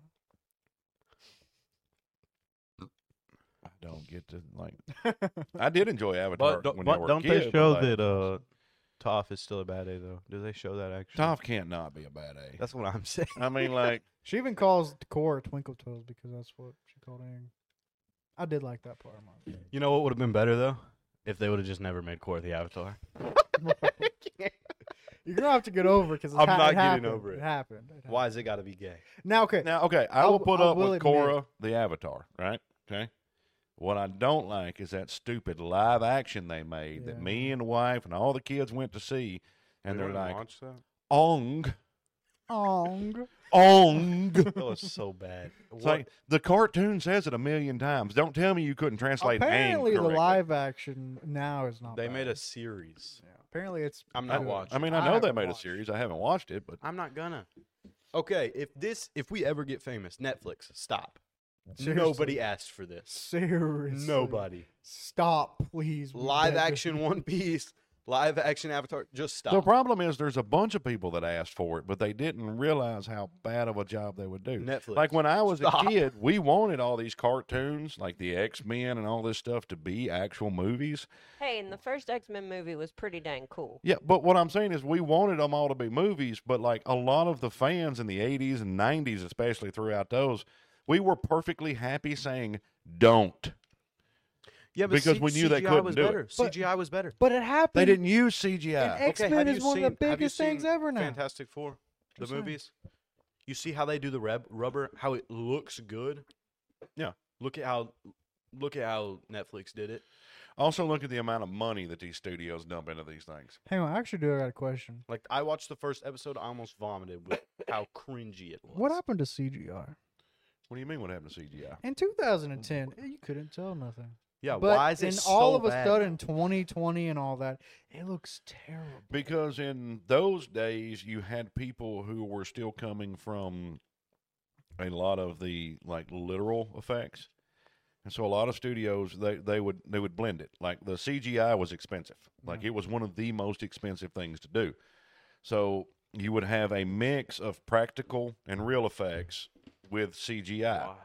I don't get to like. I did enjoy Avatar but when but they were don't kids, they show but, like, that Toph is still a bad A though? Do they show that actually? Toph can't not be a bad A. That's what I'm saying. I mean, like, She even calls Korra Twinkle Toes because that's what she called Aang. I did like that part. You know what would have been better though? If they would have just never made Korra the Avatar. You're gonna have to get over because I'm not getting over it. It happened. Why has it got to be gay? Now, okay. now, okay, I I'll- will put I up will with admit- Korra the Avatar, right? Okay. What I don't like is that stupid live action they made that Yeah. me and the wife and all the kids went to see, and We they're wouldn't like, watch that? "Ong, Ong. ong." That was so bad. It's like the cartoon says it 1,000,000 times. Don't tell me you couldn't translate Apparently, "ang" the correctly. live action now is not. They bad. made a series. Yeah. Apparently, it's. I'm not good. watching. I mean, I know they haven't made a watched. series. I haven't watched it, but I'm not gonna. Okay, if we ever get famous, Netflix, stop. Seriously. Nobody asked for this. Seriously. Nobody. Stop, please. we Live beg of action you. One Piece. Live action Avatar. Just stop. The problem is there's a bunch of people that asked for it, but they didn't realize how bad of a job they would do. Netflix. Like when I was Stop. a kid, we wanted all these cartoons, like the X-Men and all this stuff, to be actual movies. Hey, and the first X-Men movie was pretty dang cool. Yeah, but what I'm saying is we wanted them all to be movies, but like a lot of the fans in the 80s and 90s, especially throughout those, we were perfectly happy saying, don't. Yeah, but because we knew they couldn't was do it. better. But- CGI was better. But it happened. They didn't use And CGI. X-Men have is you one of the seen- have you biggest things seen ever now. Fantastic Four, the Just saying. movies. You see how they do the rubber, how it looks good. Yeah. Look at how Netflix did it. Also, look at the amount of money that these studios dump into these things. Hang on, I actually do. I got a question. Like I watched the first episode, I almost vomited with how cringy it was. What happened to CGI What do you mean? What happened to CGI? in 2010? You couldn't tell nothing. Yeah, But why is it in so all of a bad? sudden, 2020 and all that, it looks terrible. Because in those days, you had people who were still coming from a lot of the like literal effects, and so a lot of studios they would blend it. Like the CGI was expensive. Like it was one of the most expensive things to do. So you would have a mix of practical and real effects with CGI. Why?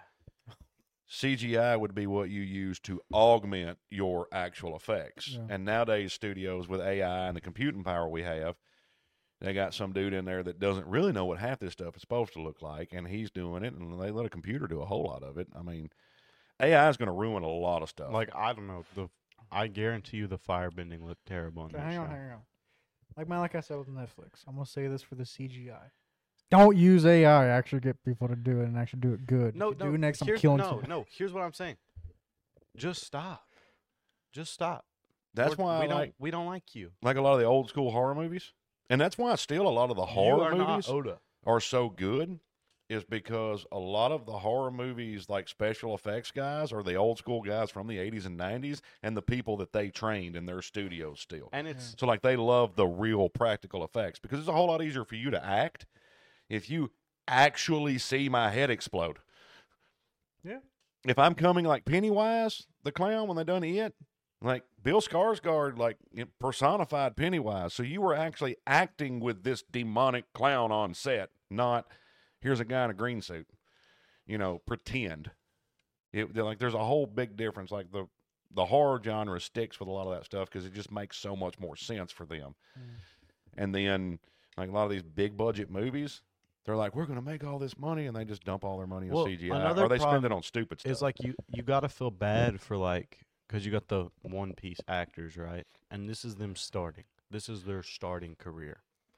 CGI would be what you use to augment your actual effects. Yeah. And nowadays, studios with AI and the computing power we have, they got some dude in there that doesn't really know what half this stuff is supposed to look like, and he's doing it, and they let a computer do a whole lot of it. I mean, AI is going to ruin a lot of stuff. Like I don't know. I guarantee you the firebending looked terrible in Okay, that hang show. on, hang on. Like I said with Netflix, I'm gonna say this for the CGI. Don't use AI. Actually, get people to do it and actually do it good. No, If you no. do it next, I'm here's- killing no, you. no. Here's what I'm saying. Just stop. Just stop. That's why we don't like you. like a lot of the old school horror movies, and that's why still a lot of the You horror are not movies Oda. are so good, is because a lot of the horror movies, like special effects guys, are the old school guys from the 80s and 90s, and the people that they trained in their studios still. And it's So, like, they love the real practical effects because it's a whole lot easier for you to act if you actually see my head explode. Yeah. If I'm coming like Pennywise, the clown, when they done it, like Bill Skarsgård, like personified Pennywise. So you were actually acting with this demonic clown on set, not here's a guy in a green suit. Pretend. There's a whole big difference. Like the horror genre sticks with a lot of that stuff because it just makes so much more sense for them. And then like a lot of these big budget movies, they're like, we're going to make all this money, and they just dump all their money in Well, CGI, another or they spend problem it on stupid stuff. it's like you got to feel bad for because you got the One Piece actors, right? And this is them starting. This is their starting career.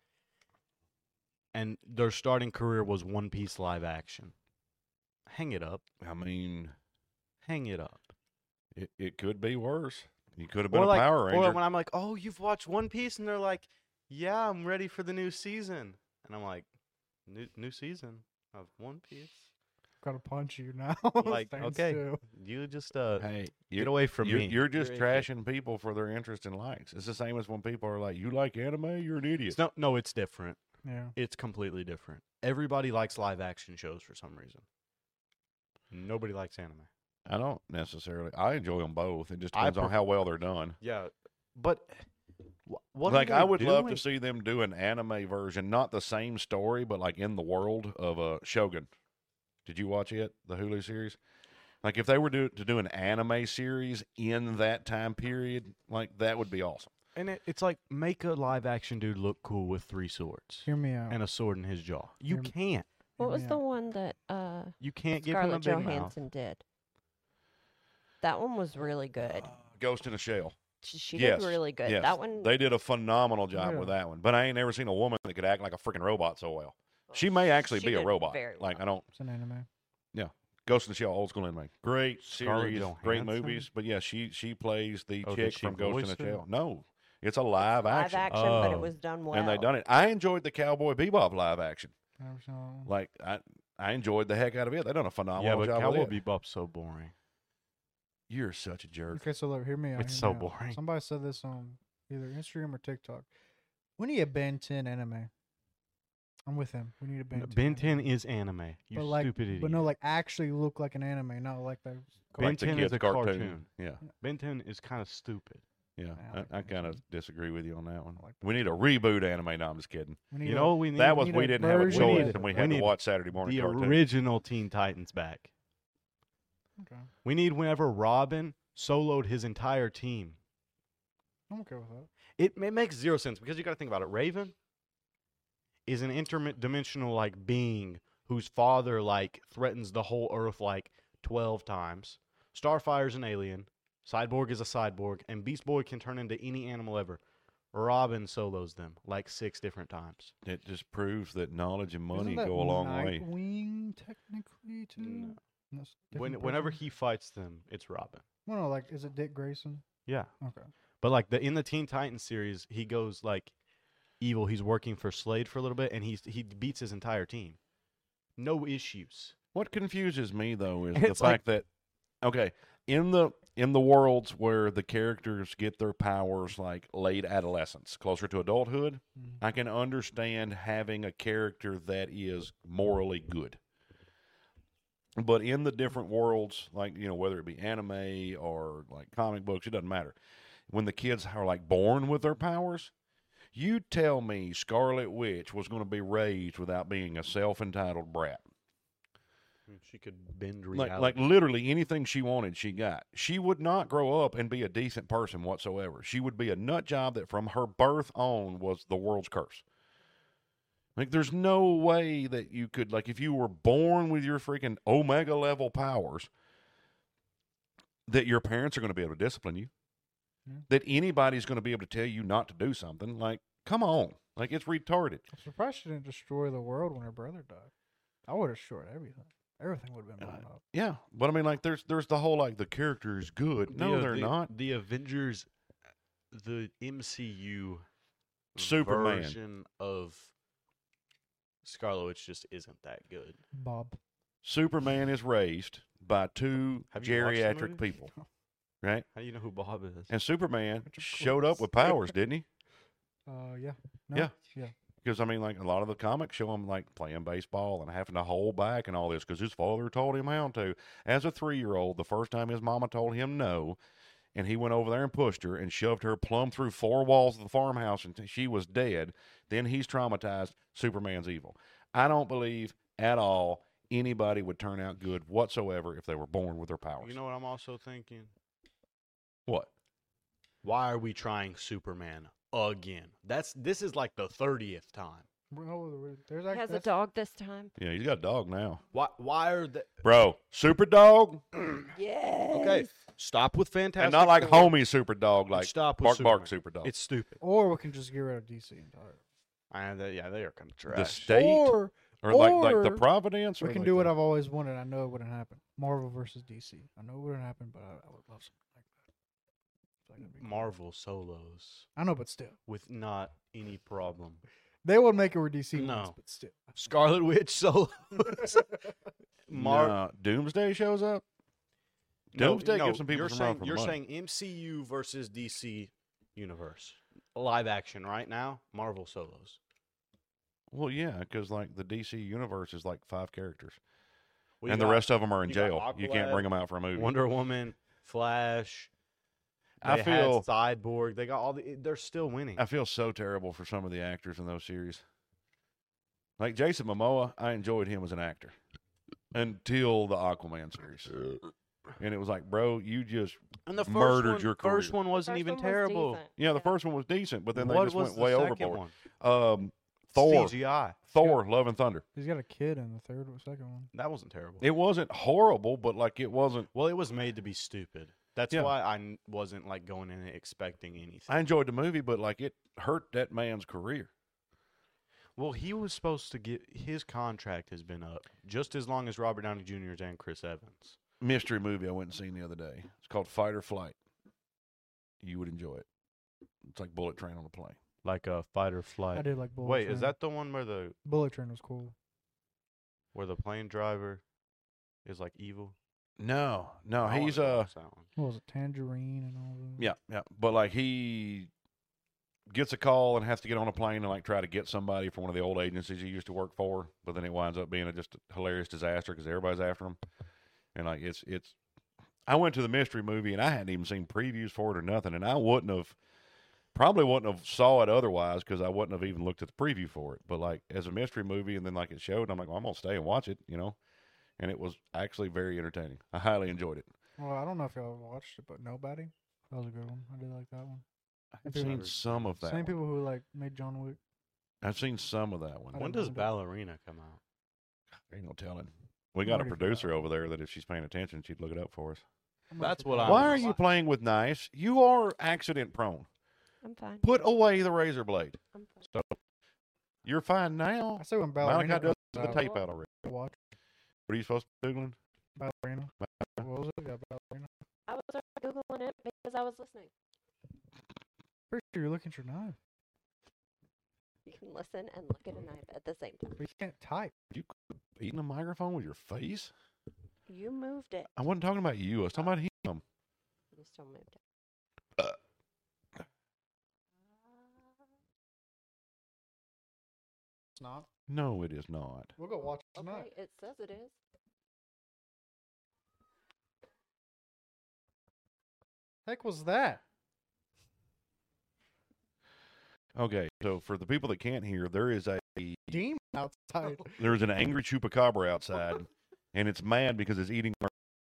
And their starting career was One Piece live action. Hang it up. I mean, Hang it up. it could be worse. You could have been Or a like, Power Ranger. or when I'm like, "Oh, you've watched One Piece," and they're like, "Yeah, I'm ready for the new season," and I'm like, "New season of One Piece? Gotta punch you now. Like, Stands okay, still. you just Hey, get away from me." You're just You're an idiot. trashing people for their interest in likes. It's the same as when people are like, "You like anime? You're an idiot." No, it's different. Yeah. It's completely different. Everybody likes live action shows for some reason. Nobody likes anime. I don't necessarily. I enjoy them both. It just I depends on how well they're done. Yeah, but what? Like are I they would love to doing? see them do an anime version, not the same story, but like in the world of Shogun. Did you watch it, the Hulu series? Like if they were to do an anime series in that time period, like that would be awesome. And it's like make a live action dude look cool with 3 swords Hear me out. and a sword in his jaw. You Hear me- can't. What Hear was me the out. one that You can't give him a Scarlett big mouth. Johansson did? That one was really good. Ghost in a Shell. She yes, did really good. yes. That one. They did a phenomenal job Yeah. with that one. But I ain't never seen a woman that could act like a freaking robot so well. oh, She may actually she be a did robot. very Like well. I don't. It's an anime. Ghost in the Shell, old school anime. Great Scarlett series, great Johansson? movies. But yeah, she plays the Oh, did chick she from Ghost in voice the it? Shell. No, it's a live Live action. action, but it Oh. was done well. And they done it. I enjoyed the Cowboy Bebop live action. I never saw that one. Like I enjoyed the heck out of it. They done a Yeah, phenomenal but job Cowboy with it. Bebop's so boring. You're such a jerk. Okay, so look, hear me out. It's hear so me out. boring. Somebody said this on either Instagram or TikTok. We need a Ben 10 anime. I'm with him. We need a Ben 10. Ben anime. 10 is anime. You But like, stupid idiot. but no, like actually look like an anime, not like the. Ben Like the 10 kids' is a cartoon. Yeah. Ben 10 is kind of stupid. Yeah, I like I the kind of original. disagree with you on that one. I like the We need a reboot anime. No, I'm just kidding. We need You a- know what we need? That we was need we a didn't have a version choice, of- and we we had to need watch Saturday morning the cartoon. original Teen Titans back. Okay. We need whenever Robin soloed his entire team. I'm okay with that. It makes zero sense because you got to think about it. Raven is an interdimensional like being whose father like threatens the whole Earth like 12 times. Starfire's an alien. Cyborg is a cyborg, and Beast Boy can turn into any animal ever. Robin solos them like 6 different times. It just proves that knowledge and money Isn't that go a long way. Nightwing technically too. No. That's a different Whenever person? he fights them, it's Robin. Well, no, like, is it Dick Grayson? Yeah. Okay. But like in the Teen Titans series, he goes like evil. He's working for Slade for a little bit, and he beats his entire team. No issues. What confuses me though is It's the fact that okay, in the worlds where the characters get their powers like late adolescence, closer to adulthood, Mhm. I can understand having a character that is morally good. But in the different worlds, like, you know, whether it be anime or like comic books, it doesn't matter. When the kids are like born with their powers, you tell me Scarlet Witch was going to be raised without being a self-entitled brat. She could bend reality. Like literally anything she wanted, she got. She would not grow up and be a decent person whatsoever. She would be a nut job that from her birth on was the world's curse. Like, there's no way that you could, like, if you were born with your freaking Omega level powers, that your parents are going to be able to discipline you. Yeah. That anybody's going to be able to tell you not to do something. Like, come on. Like, it's retarded. I'm surprised she didn't destroy the world when her brother died. I would have destroyed everything. Everything would have been blown up. Yeah. But I mean, like, there's the whole, like, the character is good. No, they're not. The Avengers, the MCU Superman. version of Scarlet Witch just isn't that good. Bob. Superman is raised by 2 Have you watched the geriatric movie? people, right? How do you know who Bob is? And Superman Which of showed up course. with powers, didn't he? Yeah. No? Yeah. Yeah. Because, I mean, like, a lot of the comics show him, like, playing baseball and having to hold back and all this because his father taught him how to. As a 3-year-old, the first time his mama told him no, and he went over there and pushed her and shoved her plumb through 4 walls of the farmhouse until she was dead, then he's traumatized. Superman's evil. I don't believe at all anybody would turn out good whatsoever if they were born with their powers. You know what I'm also thinking? What? Why are we trying Superman again? This is like the 30th time. No, there's He actually has a dog this time. Yeah, he's got a dog now. Why are the Bro, Super Dog? Yes. Okay, stop with Fantastic And not like Four. homie Super Dog, like Stop with Bark Superman. Bark Super Dog. It's stupid. Or we can just get rid of DC entirely. Yeah, they are kind of The trash. state? Or Or like the or Providence? Or we can like do what the- I've always wanted. I know it wouldn't happen. Marvel versus DC. I know it wouldn't happen, but I would love something like that. I feel like that'd be cool. Marvel solos I know, but still. with not any problem. They would make it where DC wins, No. but still. Scarlet Witch solos. Nah, Doomsday shows up? Doomsday gives some people you're some saying, run for You're money. saying MCU versus DC universe. Live action right now, Marvel solos. Well, yeah, because like the DC universe is like 5 characters, We and the got rest of them are in you got jail. You can't Aqualad, bring them out for a movie. Wonder Woman, Flash. I They feel had Cyborg. They got all the. They're still winning. I feel so terrible for some of the actors in those series. Like Jason Momoa, I enjoyed him as an actor until the Aquaman series, and it was like, bro, you just And the murdered your career. First one wasn't First even one was terrible. decent. yeah. The first one was decent, but then they What just was went the way second overboard. one? Thor, CGI. Thor, Love and Thunder. He's got a kid in the third or second one. That wasn't terrible. It wasn't horrible, but like it wasn't. Well, it was made to be stupid. That's Yeah. why I wasn't like going in expecting anything. I enjoyed the movie, but like it hurt that man's career. Well, he was supposed to get his contract has been up just as long as Robert Downey Jr.'s and Chris Evans. Mystery movie I went and seen the other day. It's called Fight or Flight. You would enjoy it. It's like Bullet Train on a plane. Like a fight or I flight. did like Bullet Wait, Train. is that the one where the Bullet Train was cool. plane driver is like evil? No, I he's wanna watch that one. What was it? Tangerine and all that. yeah, but like he gets a call and has to get on a plane and like try to get somebody from one of the old agencies he used to work for, but then it winds up being just a hilarious disaster because everybody's after him, and like it's I went to the mystery movie and I hadn't even seen previews for it or nothing, and I probably wouldn't have saw it otherwise because I wouldn't have even looked at the preview for it. But like as a mystery movie, and then like it showed, I'm like, well, I'm gonna stay and watch it, and it was actually very entertaining. I highly enjoyed it. Well, I don't know if y'all watched it, but Nobody. That was a good one. I did like that one. I've Same seen people- some of that. Same one. people who like made John Wick. I've seen some of that one. I When don't does know. Ballerina come out? There ain't no telling. We got a Already producer forgot. over there that if she's paying attention, she'd look it up for us. I'm gonna That's forget. what I Why was- are you playing with knives? You are accident prone. I'm fine. Put away the razor blade. I'm fine. You're fine now. I say when Ballerina Malachi does comes the out, tape out already. watch What are you supposed to be doing? Ballerina. What was it? Yeah, Ballerina. I was Googling it because I was listening. Pretty sure you're looking at your knife, You can listen and look at a knife at the same time. but you can't type. Eating a microphone with your face? You moved it. I wasn't talking about you. I was talking about him. You still moved it. It's not. No, it is not. We'll go watch it tonight. Okay, it says it is. Heck was that? Okay, so for the people that can't hear, there's Demon outside. an angry chupacabra outside, and it's mad because it's eating.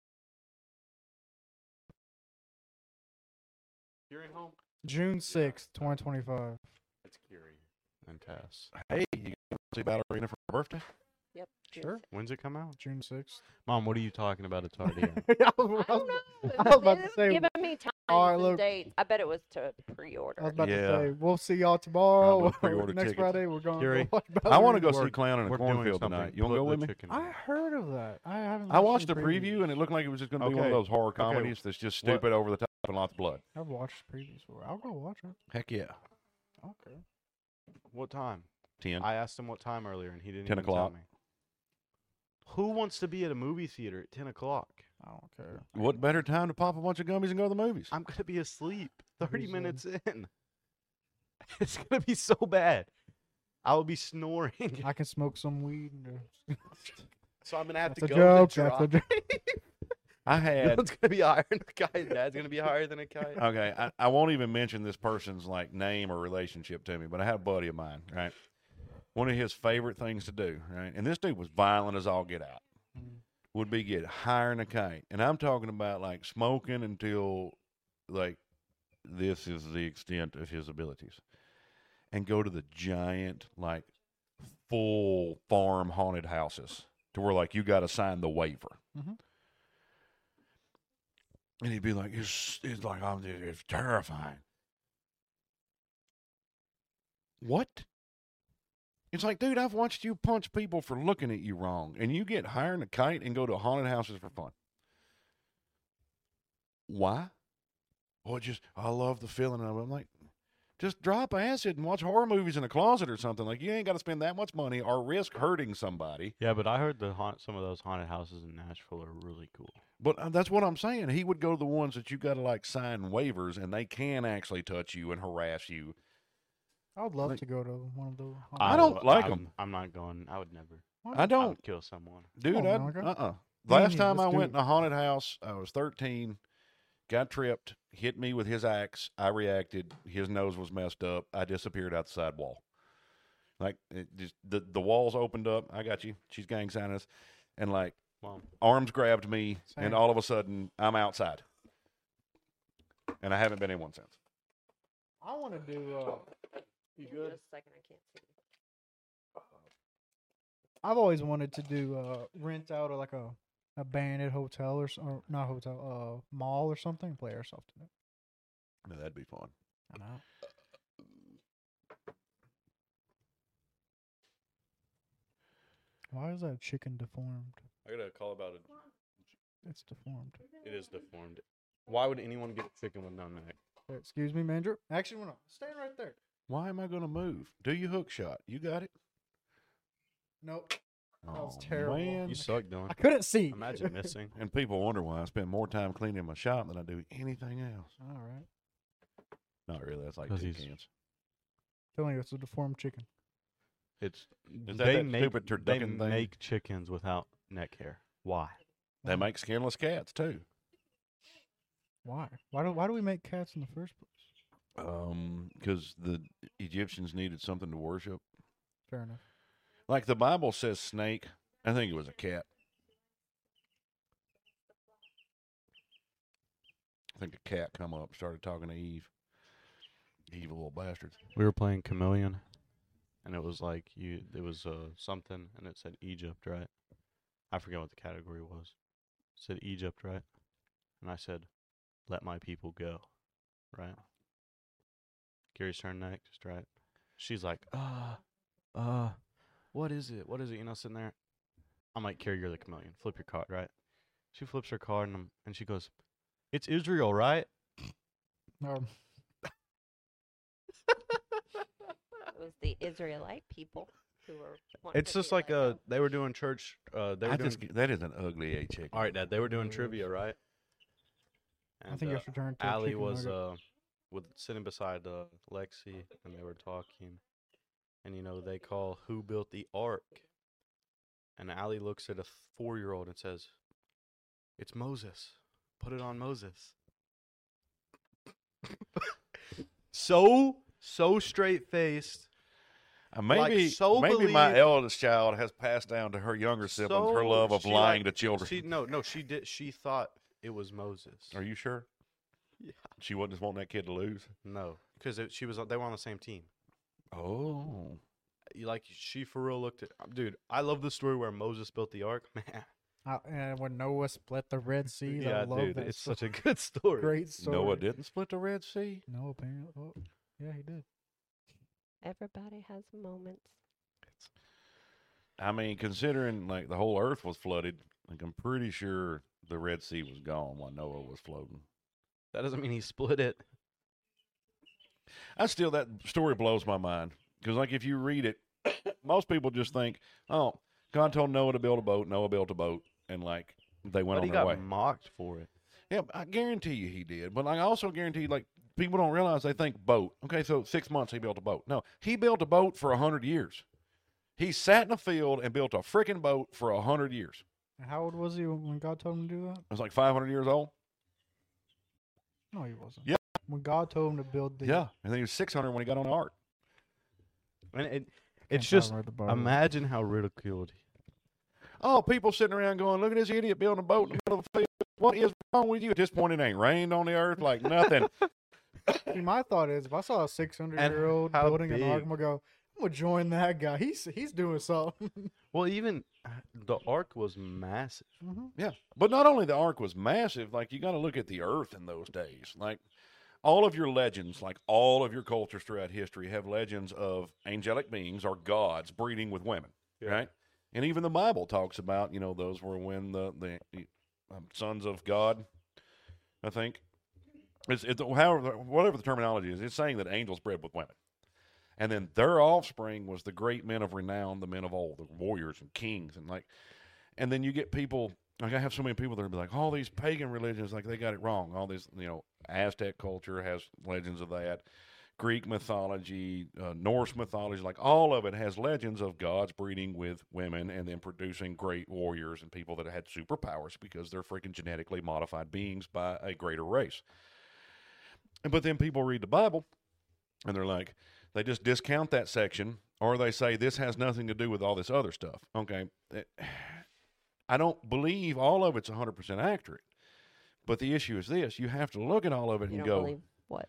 You're in home. June 6th, 2025. It's Kiri and Tess. Hey, you gonna see Ballerina for her birthday? Yep. June Sure. 6th. When's it come out? June 6th. Mom, what are you talking about? It's already out. I I was don't know. I was about to It's say- giving me times All right, and look. dates. I bet it was to pre-order. I was about Yeah. to say, we'll see y'all I'm tomorrow. gonna pre-order Next tickets. Friday, we're going Gary, to watch I want to go Ballerina. see Clown in a We're doing Cornfield something. tonight. You want to go Put with the me? chicken I down. heard of that. I haven't. I watched the the preview, and it looked like it was just going to be one of Okay. those horror Okay. comedies that's just What- stupid, over the top, and lots of blood. I've watched the previews for it. I'll go watch it. Heck yeah. Okay. What time? 10. I asked him what time earlier, and he didn't 10 even tell o'clock. me. Who wants to be at a movie theater at 10 o'clock? I don't care. What better time to pop a bunch of gummies and go to the movies? I'm going to be asleep 30 Who's, minutes in. It's going to be so bad. I will be snoring. I can smoke some weed. And So I'm going to have that's to a go joke. to That's a drive. joke. I had. It's going to be higher than a kite. Dad's going to be higher than a kite. Okay, I won't even mention this person's like name or relationship to me, but I had a buddy of mine, right? One of his favorite things to do, right? And this dude was violent as all get out. Mm. Would be get higher than a kite. And I'm talking about like smoking until like this is the extent of his abilities. And go to the giant, like full farm haunted houses to where like you got to sign the waiver. Mhm. And he'd be like, it's like, it's terrifying. What? It's like, dude, I've watched you punch people for looking at you wrong, and you get higher than a kite and go to haunted houses for fun. Why? Oh, I love the feeling of it. I'm like, just drop acid and watch horror movies in a closet or something. Like, you ain't got to spend that much money or risk hurting somebody. Yeah, but I heard some of those haunted houses in Nashville are really cool. But that's what I'm saying. He would go to the ones that you got to like sign waivers, and they can actually touch you and harass you. I would love Like- to go to one of those. I don't would- like I'm- 'em. I'm not going. I would never. I I don't. would kill someone. Dude, on, I Malachi. Last Me time neither. I Let's do went it. in a haunted house, I was 13, got tripped, hit me with his axe. I reacted. His nose was messed up. I disappeared out the side wall. Like, it just, the walls opened up. I got you. She's gang signing us. And, like, Well, arms grabbed me, Same. and all of a sudden, I'm outside. And I haven't been in one since. I want to do. You Just a second, I can't see. I've always wanted to do rent out like a abandoned hotel or not hotel, mall or something, and play airsoft in it. No, that'd be fun. I know. Why is that chicken deformed? I got a call about it. It's deformed. It is deformed. Why would anyone get chicken with no neck? Excuse me, manager. Actually, no. Stand right there. Why am I going to move? Do you hook shot? You got it? Nope. That was Oh, terrible. man. You suck, Dylan. I couldn't see. Imagine missing. And people wonder why I spend more time cleaning my shop than I do anything else. All right. Not really. That's like 'Cause two he's- cans. Telling you, it's a deformed chicken. It's Is that they that make stupid they turducken thing? make chickens without neck hair. Why? They make skinless cats too. Why? Why do we make cats in the first place? Because the Egyptians needed something to worship. Fair enough. Like the Bible says snake. I think it was a cat. I think a cat come up, started talking to Eve. Evil little bastards. We were playing Chameleon, and it was like it was something, and it said Egypt, right? I forget what the category was. It said Egypt, right? And I said, "Let my people go," right? Gary's turn next, right? She's like, what is it? What is it? You know, sitting there. I'm like, Carrie, you're the chameleon. Flip your card, right? She flips her card, and she goes, "It's Israel, right?" It was the Israelite people who were. wanting It's to just be like they were doing church. They were doing. That is an ugly a chicken. All right, Dad. They were doing Yes. trivia, right? I think you have to turn to a Allie chicken was nugget. sitting beside Lexi, and they were talking, and they call who built the ark, and Allie looks at a 4-year-old and says, "It's Moses. Put it on Moses." so straight faced. Maybe so maybe my believe- eldest child has passed down to her younger siblings her love of lying to children. She did. She thought it was Moses. Are you sure? Yeah. She wasn't just wanting that kid to lose. No, because they were on the same team. Oh, She for real looked at dude. I love the story where Moses built the ark, man. And when Noah split the Red Sea, Yeah, I love dude, that. it's story. such a good story. Great story. Noah didn't split the Red Sea. No, apparently. Oh, yeah, he did. Everybody has moments. I mean, considering like the whole earth was flooded, like I'm pretty sure the Red Sea was gone while Noah was floating. That doesn't mean he split it. That story blows my mind because like if you read it, most people just think, oh, God told Noah to build a boat. Noah built a boat, and like they went But on he their got way. mocked for it. Yeah, I guarantee you he did. But I also guarantee, like, people don't realize they think boat. Okay, so 6 months he built a boat. No, he built a boat for 100 years. He sat in a field and built a freaking boat for 100 years. And how old was he when God told him to do that? It was like 500 years old. No, he wasn't. Yeah. When God told him to build the. Yeah, I think he was 600 when he got on the ark. And Can't it's just remember the Bible. imagine how ridiculed. Oh, people sitting around going, look at this idiot building a boat in the middle of the field. What is wrong with you? At this point, it ain't rained on the earth like nothing. See, my thought is, if I saw a 600-year-old how building an ark, big? I'm gonna go. I'm gonna join that guy. He's doing something. Well, even the ark was massive. Yeah, but not only the ark was massive, like you got to look at the earth in those days. Like all of your legends, like all of your cultures throughout history have legends of angelic beings or gods breeding with women, right? And even the Bible talks about, those were when the sons of God, I think. However, whatever the terminology is, it's saying that angels bred with women. And then their offspring was the great men of renown, the men of old, the warriors and kings. And then you get people, like I have so many people that are like, all these pagan religions, like they got it wrong. All this, Aztec culture has legends of that. Greek mythology, Norse mythology, like all of it has legends of gods breeding with women and then producing great warriors and people that had superpowers because they're freaking genetically modified beings by a greater race. But then people read the Bible and they're like, they just discount that section or they say this has nothing to do with all this other stuff. Okay. I don't believe all of it's 100% accurate. But the issue is this. You have to look at all of it You and don't go, believe what?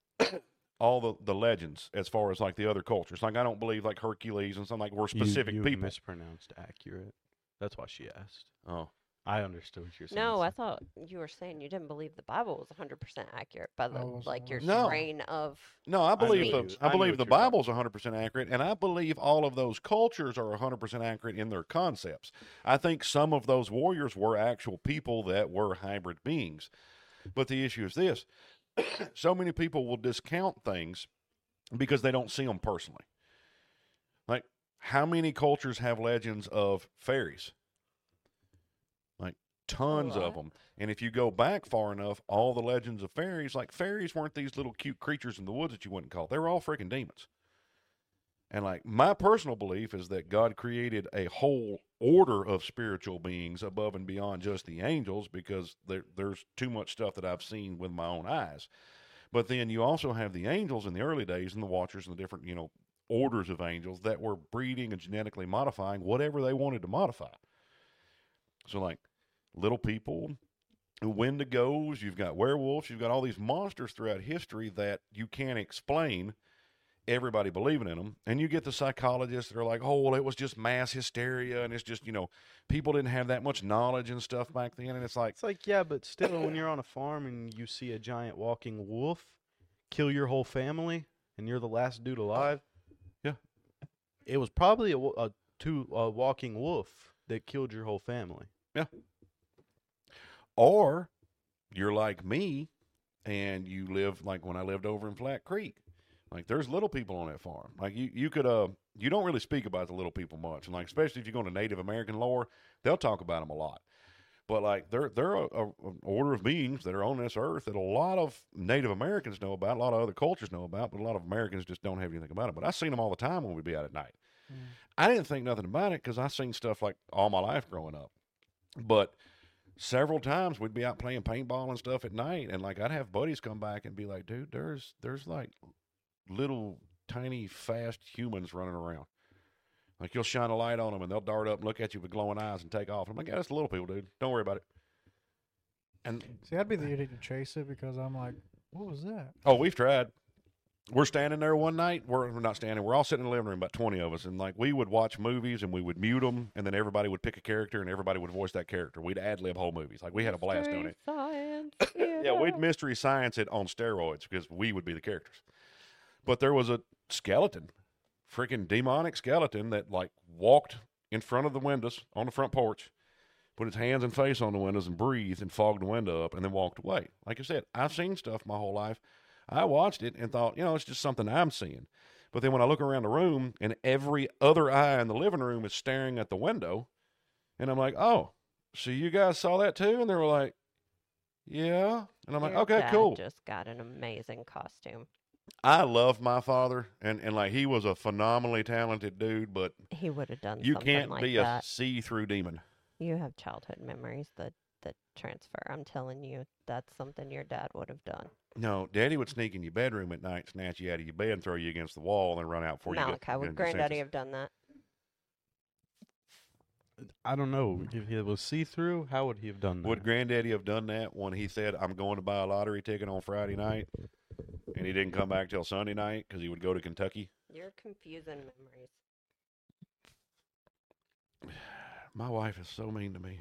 all the legends as far as like the other cultures. Like I don't believe like Hercules and something like we're specific you people. mispronounced accurate. That's why she asked. Oh. I understood what you're saying. No, I thought you were saying you didn't believe the Bible was 100% accurate by the Oh, like your No. strain of. No, I believe knew the you- I I knew believe what the you were talking Bible's 100% accurate, and I believe all of those cultures are 100% accurate in their concepts. I think some of those warriors were actual people that were hybrid beings. But the issue is this. So many people will discount things because they don't see them personally. Like, how many cultures have legends of fairies? Like, tons of lot. them. And if you go back far enough, all the legends of fairies, like fairies weren't these little cute creatures in the woods that you wouldn't call. They were all freaking demons. And like my personal belief is that God created a whole order of spiritual beings above and beyond just the angels, because there's too much stuff that I've seen with my own eyes. But then you also have the angels in the early days and the watchers and the different, orders of angels that were breeding and genetically modifying whatever they wanted to modify. So like little people, wendigos, you've got werewolves, you've got all these monsters throughout history that you can't explain, everybody believing in them. And you get the psychologists that are like, oh, well, it was just mass hysteria, and it's just, people didn't have that much knowledge and stuff back then. And it's like, yeah, but still, when you're on a farm and you see a giant walking wolf kill your whole family and you're the last dude alive, yeah, it was probably a walking wolf that killed your whole family. yeah. Or you're like me and you live like when I lived over in Flat Creek. Like there's little people on that farm. Like you could you don't really speak about the little people much, and like especially if you go to Native American lore, they'll talk about them a lot. But like they're an order of beings that are on this earth that a lot of Native Americans know about, a lot of other cultures know about, but a lot of Americans just don't have anything about it. But I seen them all the time when we'd be out at night. I didn't think nothing about it because I seen stuff like all my life growing up. But several times we'd be out playing paintball and stuff at night, and like I'd have buddies come back and be like, dude, there's like little tiny fast humans running around. Like you'll shine a light on them and they'll dart up and look at you with glowing eyes and take off. I'm like, yeah, that's the little people, dude. Don't worry about it. And see, I'd be the idiot to chase it because I'm like, what was that? oh, we've tried. We're standing there one night. We're not standing. We're all sitting in the living room, about 20 of us, and like we would watch movies and we would mute them, and then everybody would pick a character and everybody would voice that character. We'd ad-lib whole movies. Like we had a blast doing it. Science. Yeah, we'd mystery science it on steroids because we would be the characters. But there was a skeleton, freaking demonic skeleton that like walked in front of the windows on the front porch, put its hands and face on the windows and breathed and fogged the window up and then walked away. Like I said, I've seen stuff my whole life. I watched it and thought, it's just something I'm seeing. But then when I look around the room and every other eye in the living room is staring at the window, and I'm like, oh, so you guys saw that too? And they were like, yeah. And I'm like, Your okay, dad cool. Just got an amazing costume. I love my father, and like he was a phenomenally talented dude, but He would have done you something can't like be that. a see-through demon. You have childhood memories that transfer. I'm telling you, that's something your dad would have done. No, Daddy would sneak in your bedroom at night, snatch you out of your bed, and throw you against the wall, and then run out before you Malachi, get would your Granddaddy senses. have done that? I don't know. If it was see-through, how would he have done that? Would Granddaddy have done that when he said, I'm going to buy a lottery ticket on Friday night, and he didn't come back till Sunday night because he would go to Kentucky? You're confusing memories. My wife is so mean to me.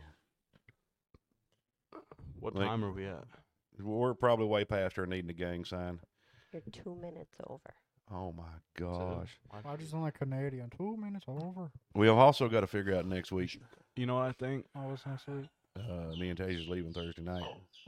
What Like- time are we at? We're probably way past her needing a gang sign. You're 2 minutes over. Oh, my gosh. I just sound like Canadian. 2 minutes over. We have also got to figure out next week. You know what I think? Oh, what's next week? Me and Tasia's leaving Thursday night.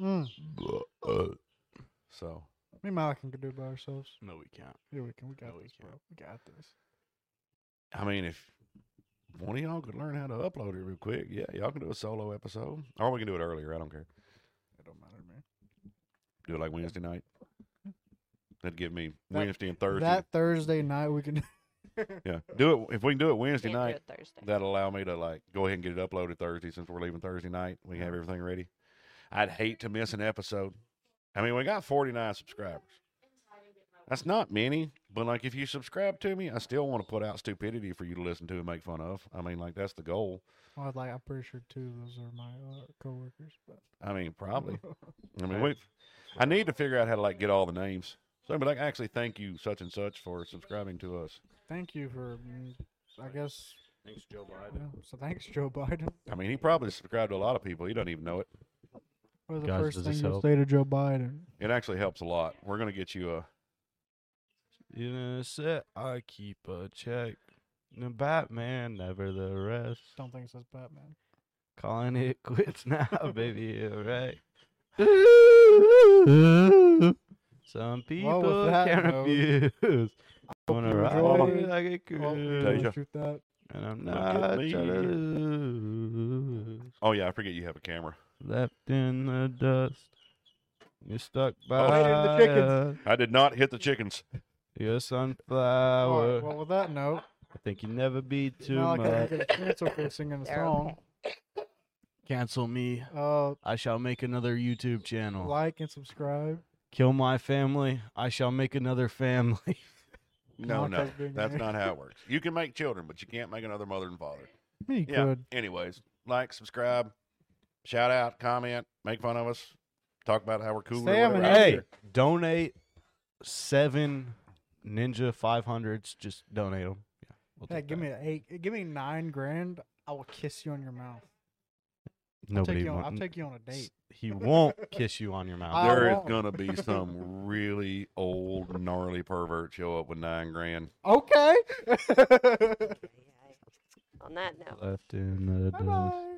So, Me and Malcolm can do it by ourselves. No, we can't. Yeah, we can. We got No, we this, bro. can't. We got this. I mean, if one of y'all could learn how to upload it real quick, yeah, y'all can do a solo episode. Or we can do it earlier. I don't care. It don't matter to me. Do it like Wednesday night. That'd give me That- Wednesday and Thursday. That Thursday night we can. Yeah, do it. If we can do it Wednesday Can't night, do it Thursday. that'll allow me to like go ahead and get it uploaded Thursday since we're leaving Thursday night. We can have everything ready. I'd hate to miss an episode. I mean, we got 49 subscribers. That's not many, but like if you subscribe to me, I still want to put out stupidity for you to listen to and make fun of. I mean, like that's the goal. Well, I'm pretty sure two of those are my coworkers, but I mean, probably. I mean, I need to figure out how to like get all the names. So, but like, actually, thank you such and such for subscribing to us. thank you for. I guess. Thanks, Joe Yeah, so thanks, Joe Biden. I mean, he probably subscribed to a lot of people. He doesn't even know it. What was the Guys, first does thing this you'll help? say to Joe Biden? It actually helps a lot. We're gonna get you a. You know, set, I keep a check. The Batman, never the rest. Don't think it says Batman. Calling it quits now, baby, alright. Some people that can't note, refuse. Wanna you ride enjoyed- like a Oh, cruise. Tasia. shoot that. And I'm Look at not me. trying to lose. Oh yeah, I forget you have a camera. Left in the dust. You're stuck by Oh, hit the chickens. I did not hit the chickens. You're a All sunflower. right, well, with that note, I think you never be too not like I much. can get a cancel for singing a They're song. okay. Cancel me. Uh, I shall make another YouTube channel. like and subscribe. Kill my family. I shall make another family. No, Monta's being that's married. not how it works. You can make children, but you can't make another mother and father. You Yeah. could. Anyways, like, subscribe, shout out, comment, make fun of us, talk about how we're cool. Stay or on the whatever. Hey, donate 7 Ninja 500s. Just donate them. Yeah, we'll Hey, take give that. me give me $9,000. I will kiss you on your mouth. Nobody I'll won't- take you on a date. He won't kiss you on your mouth. I There is won't. gonna be some really old, gnarly pervert show up with $9,000. Okay. On that note. Left in the Bye bye.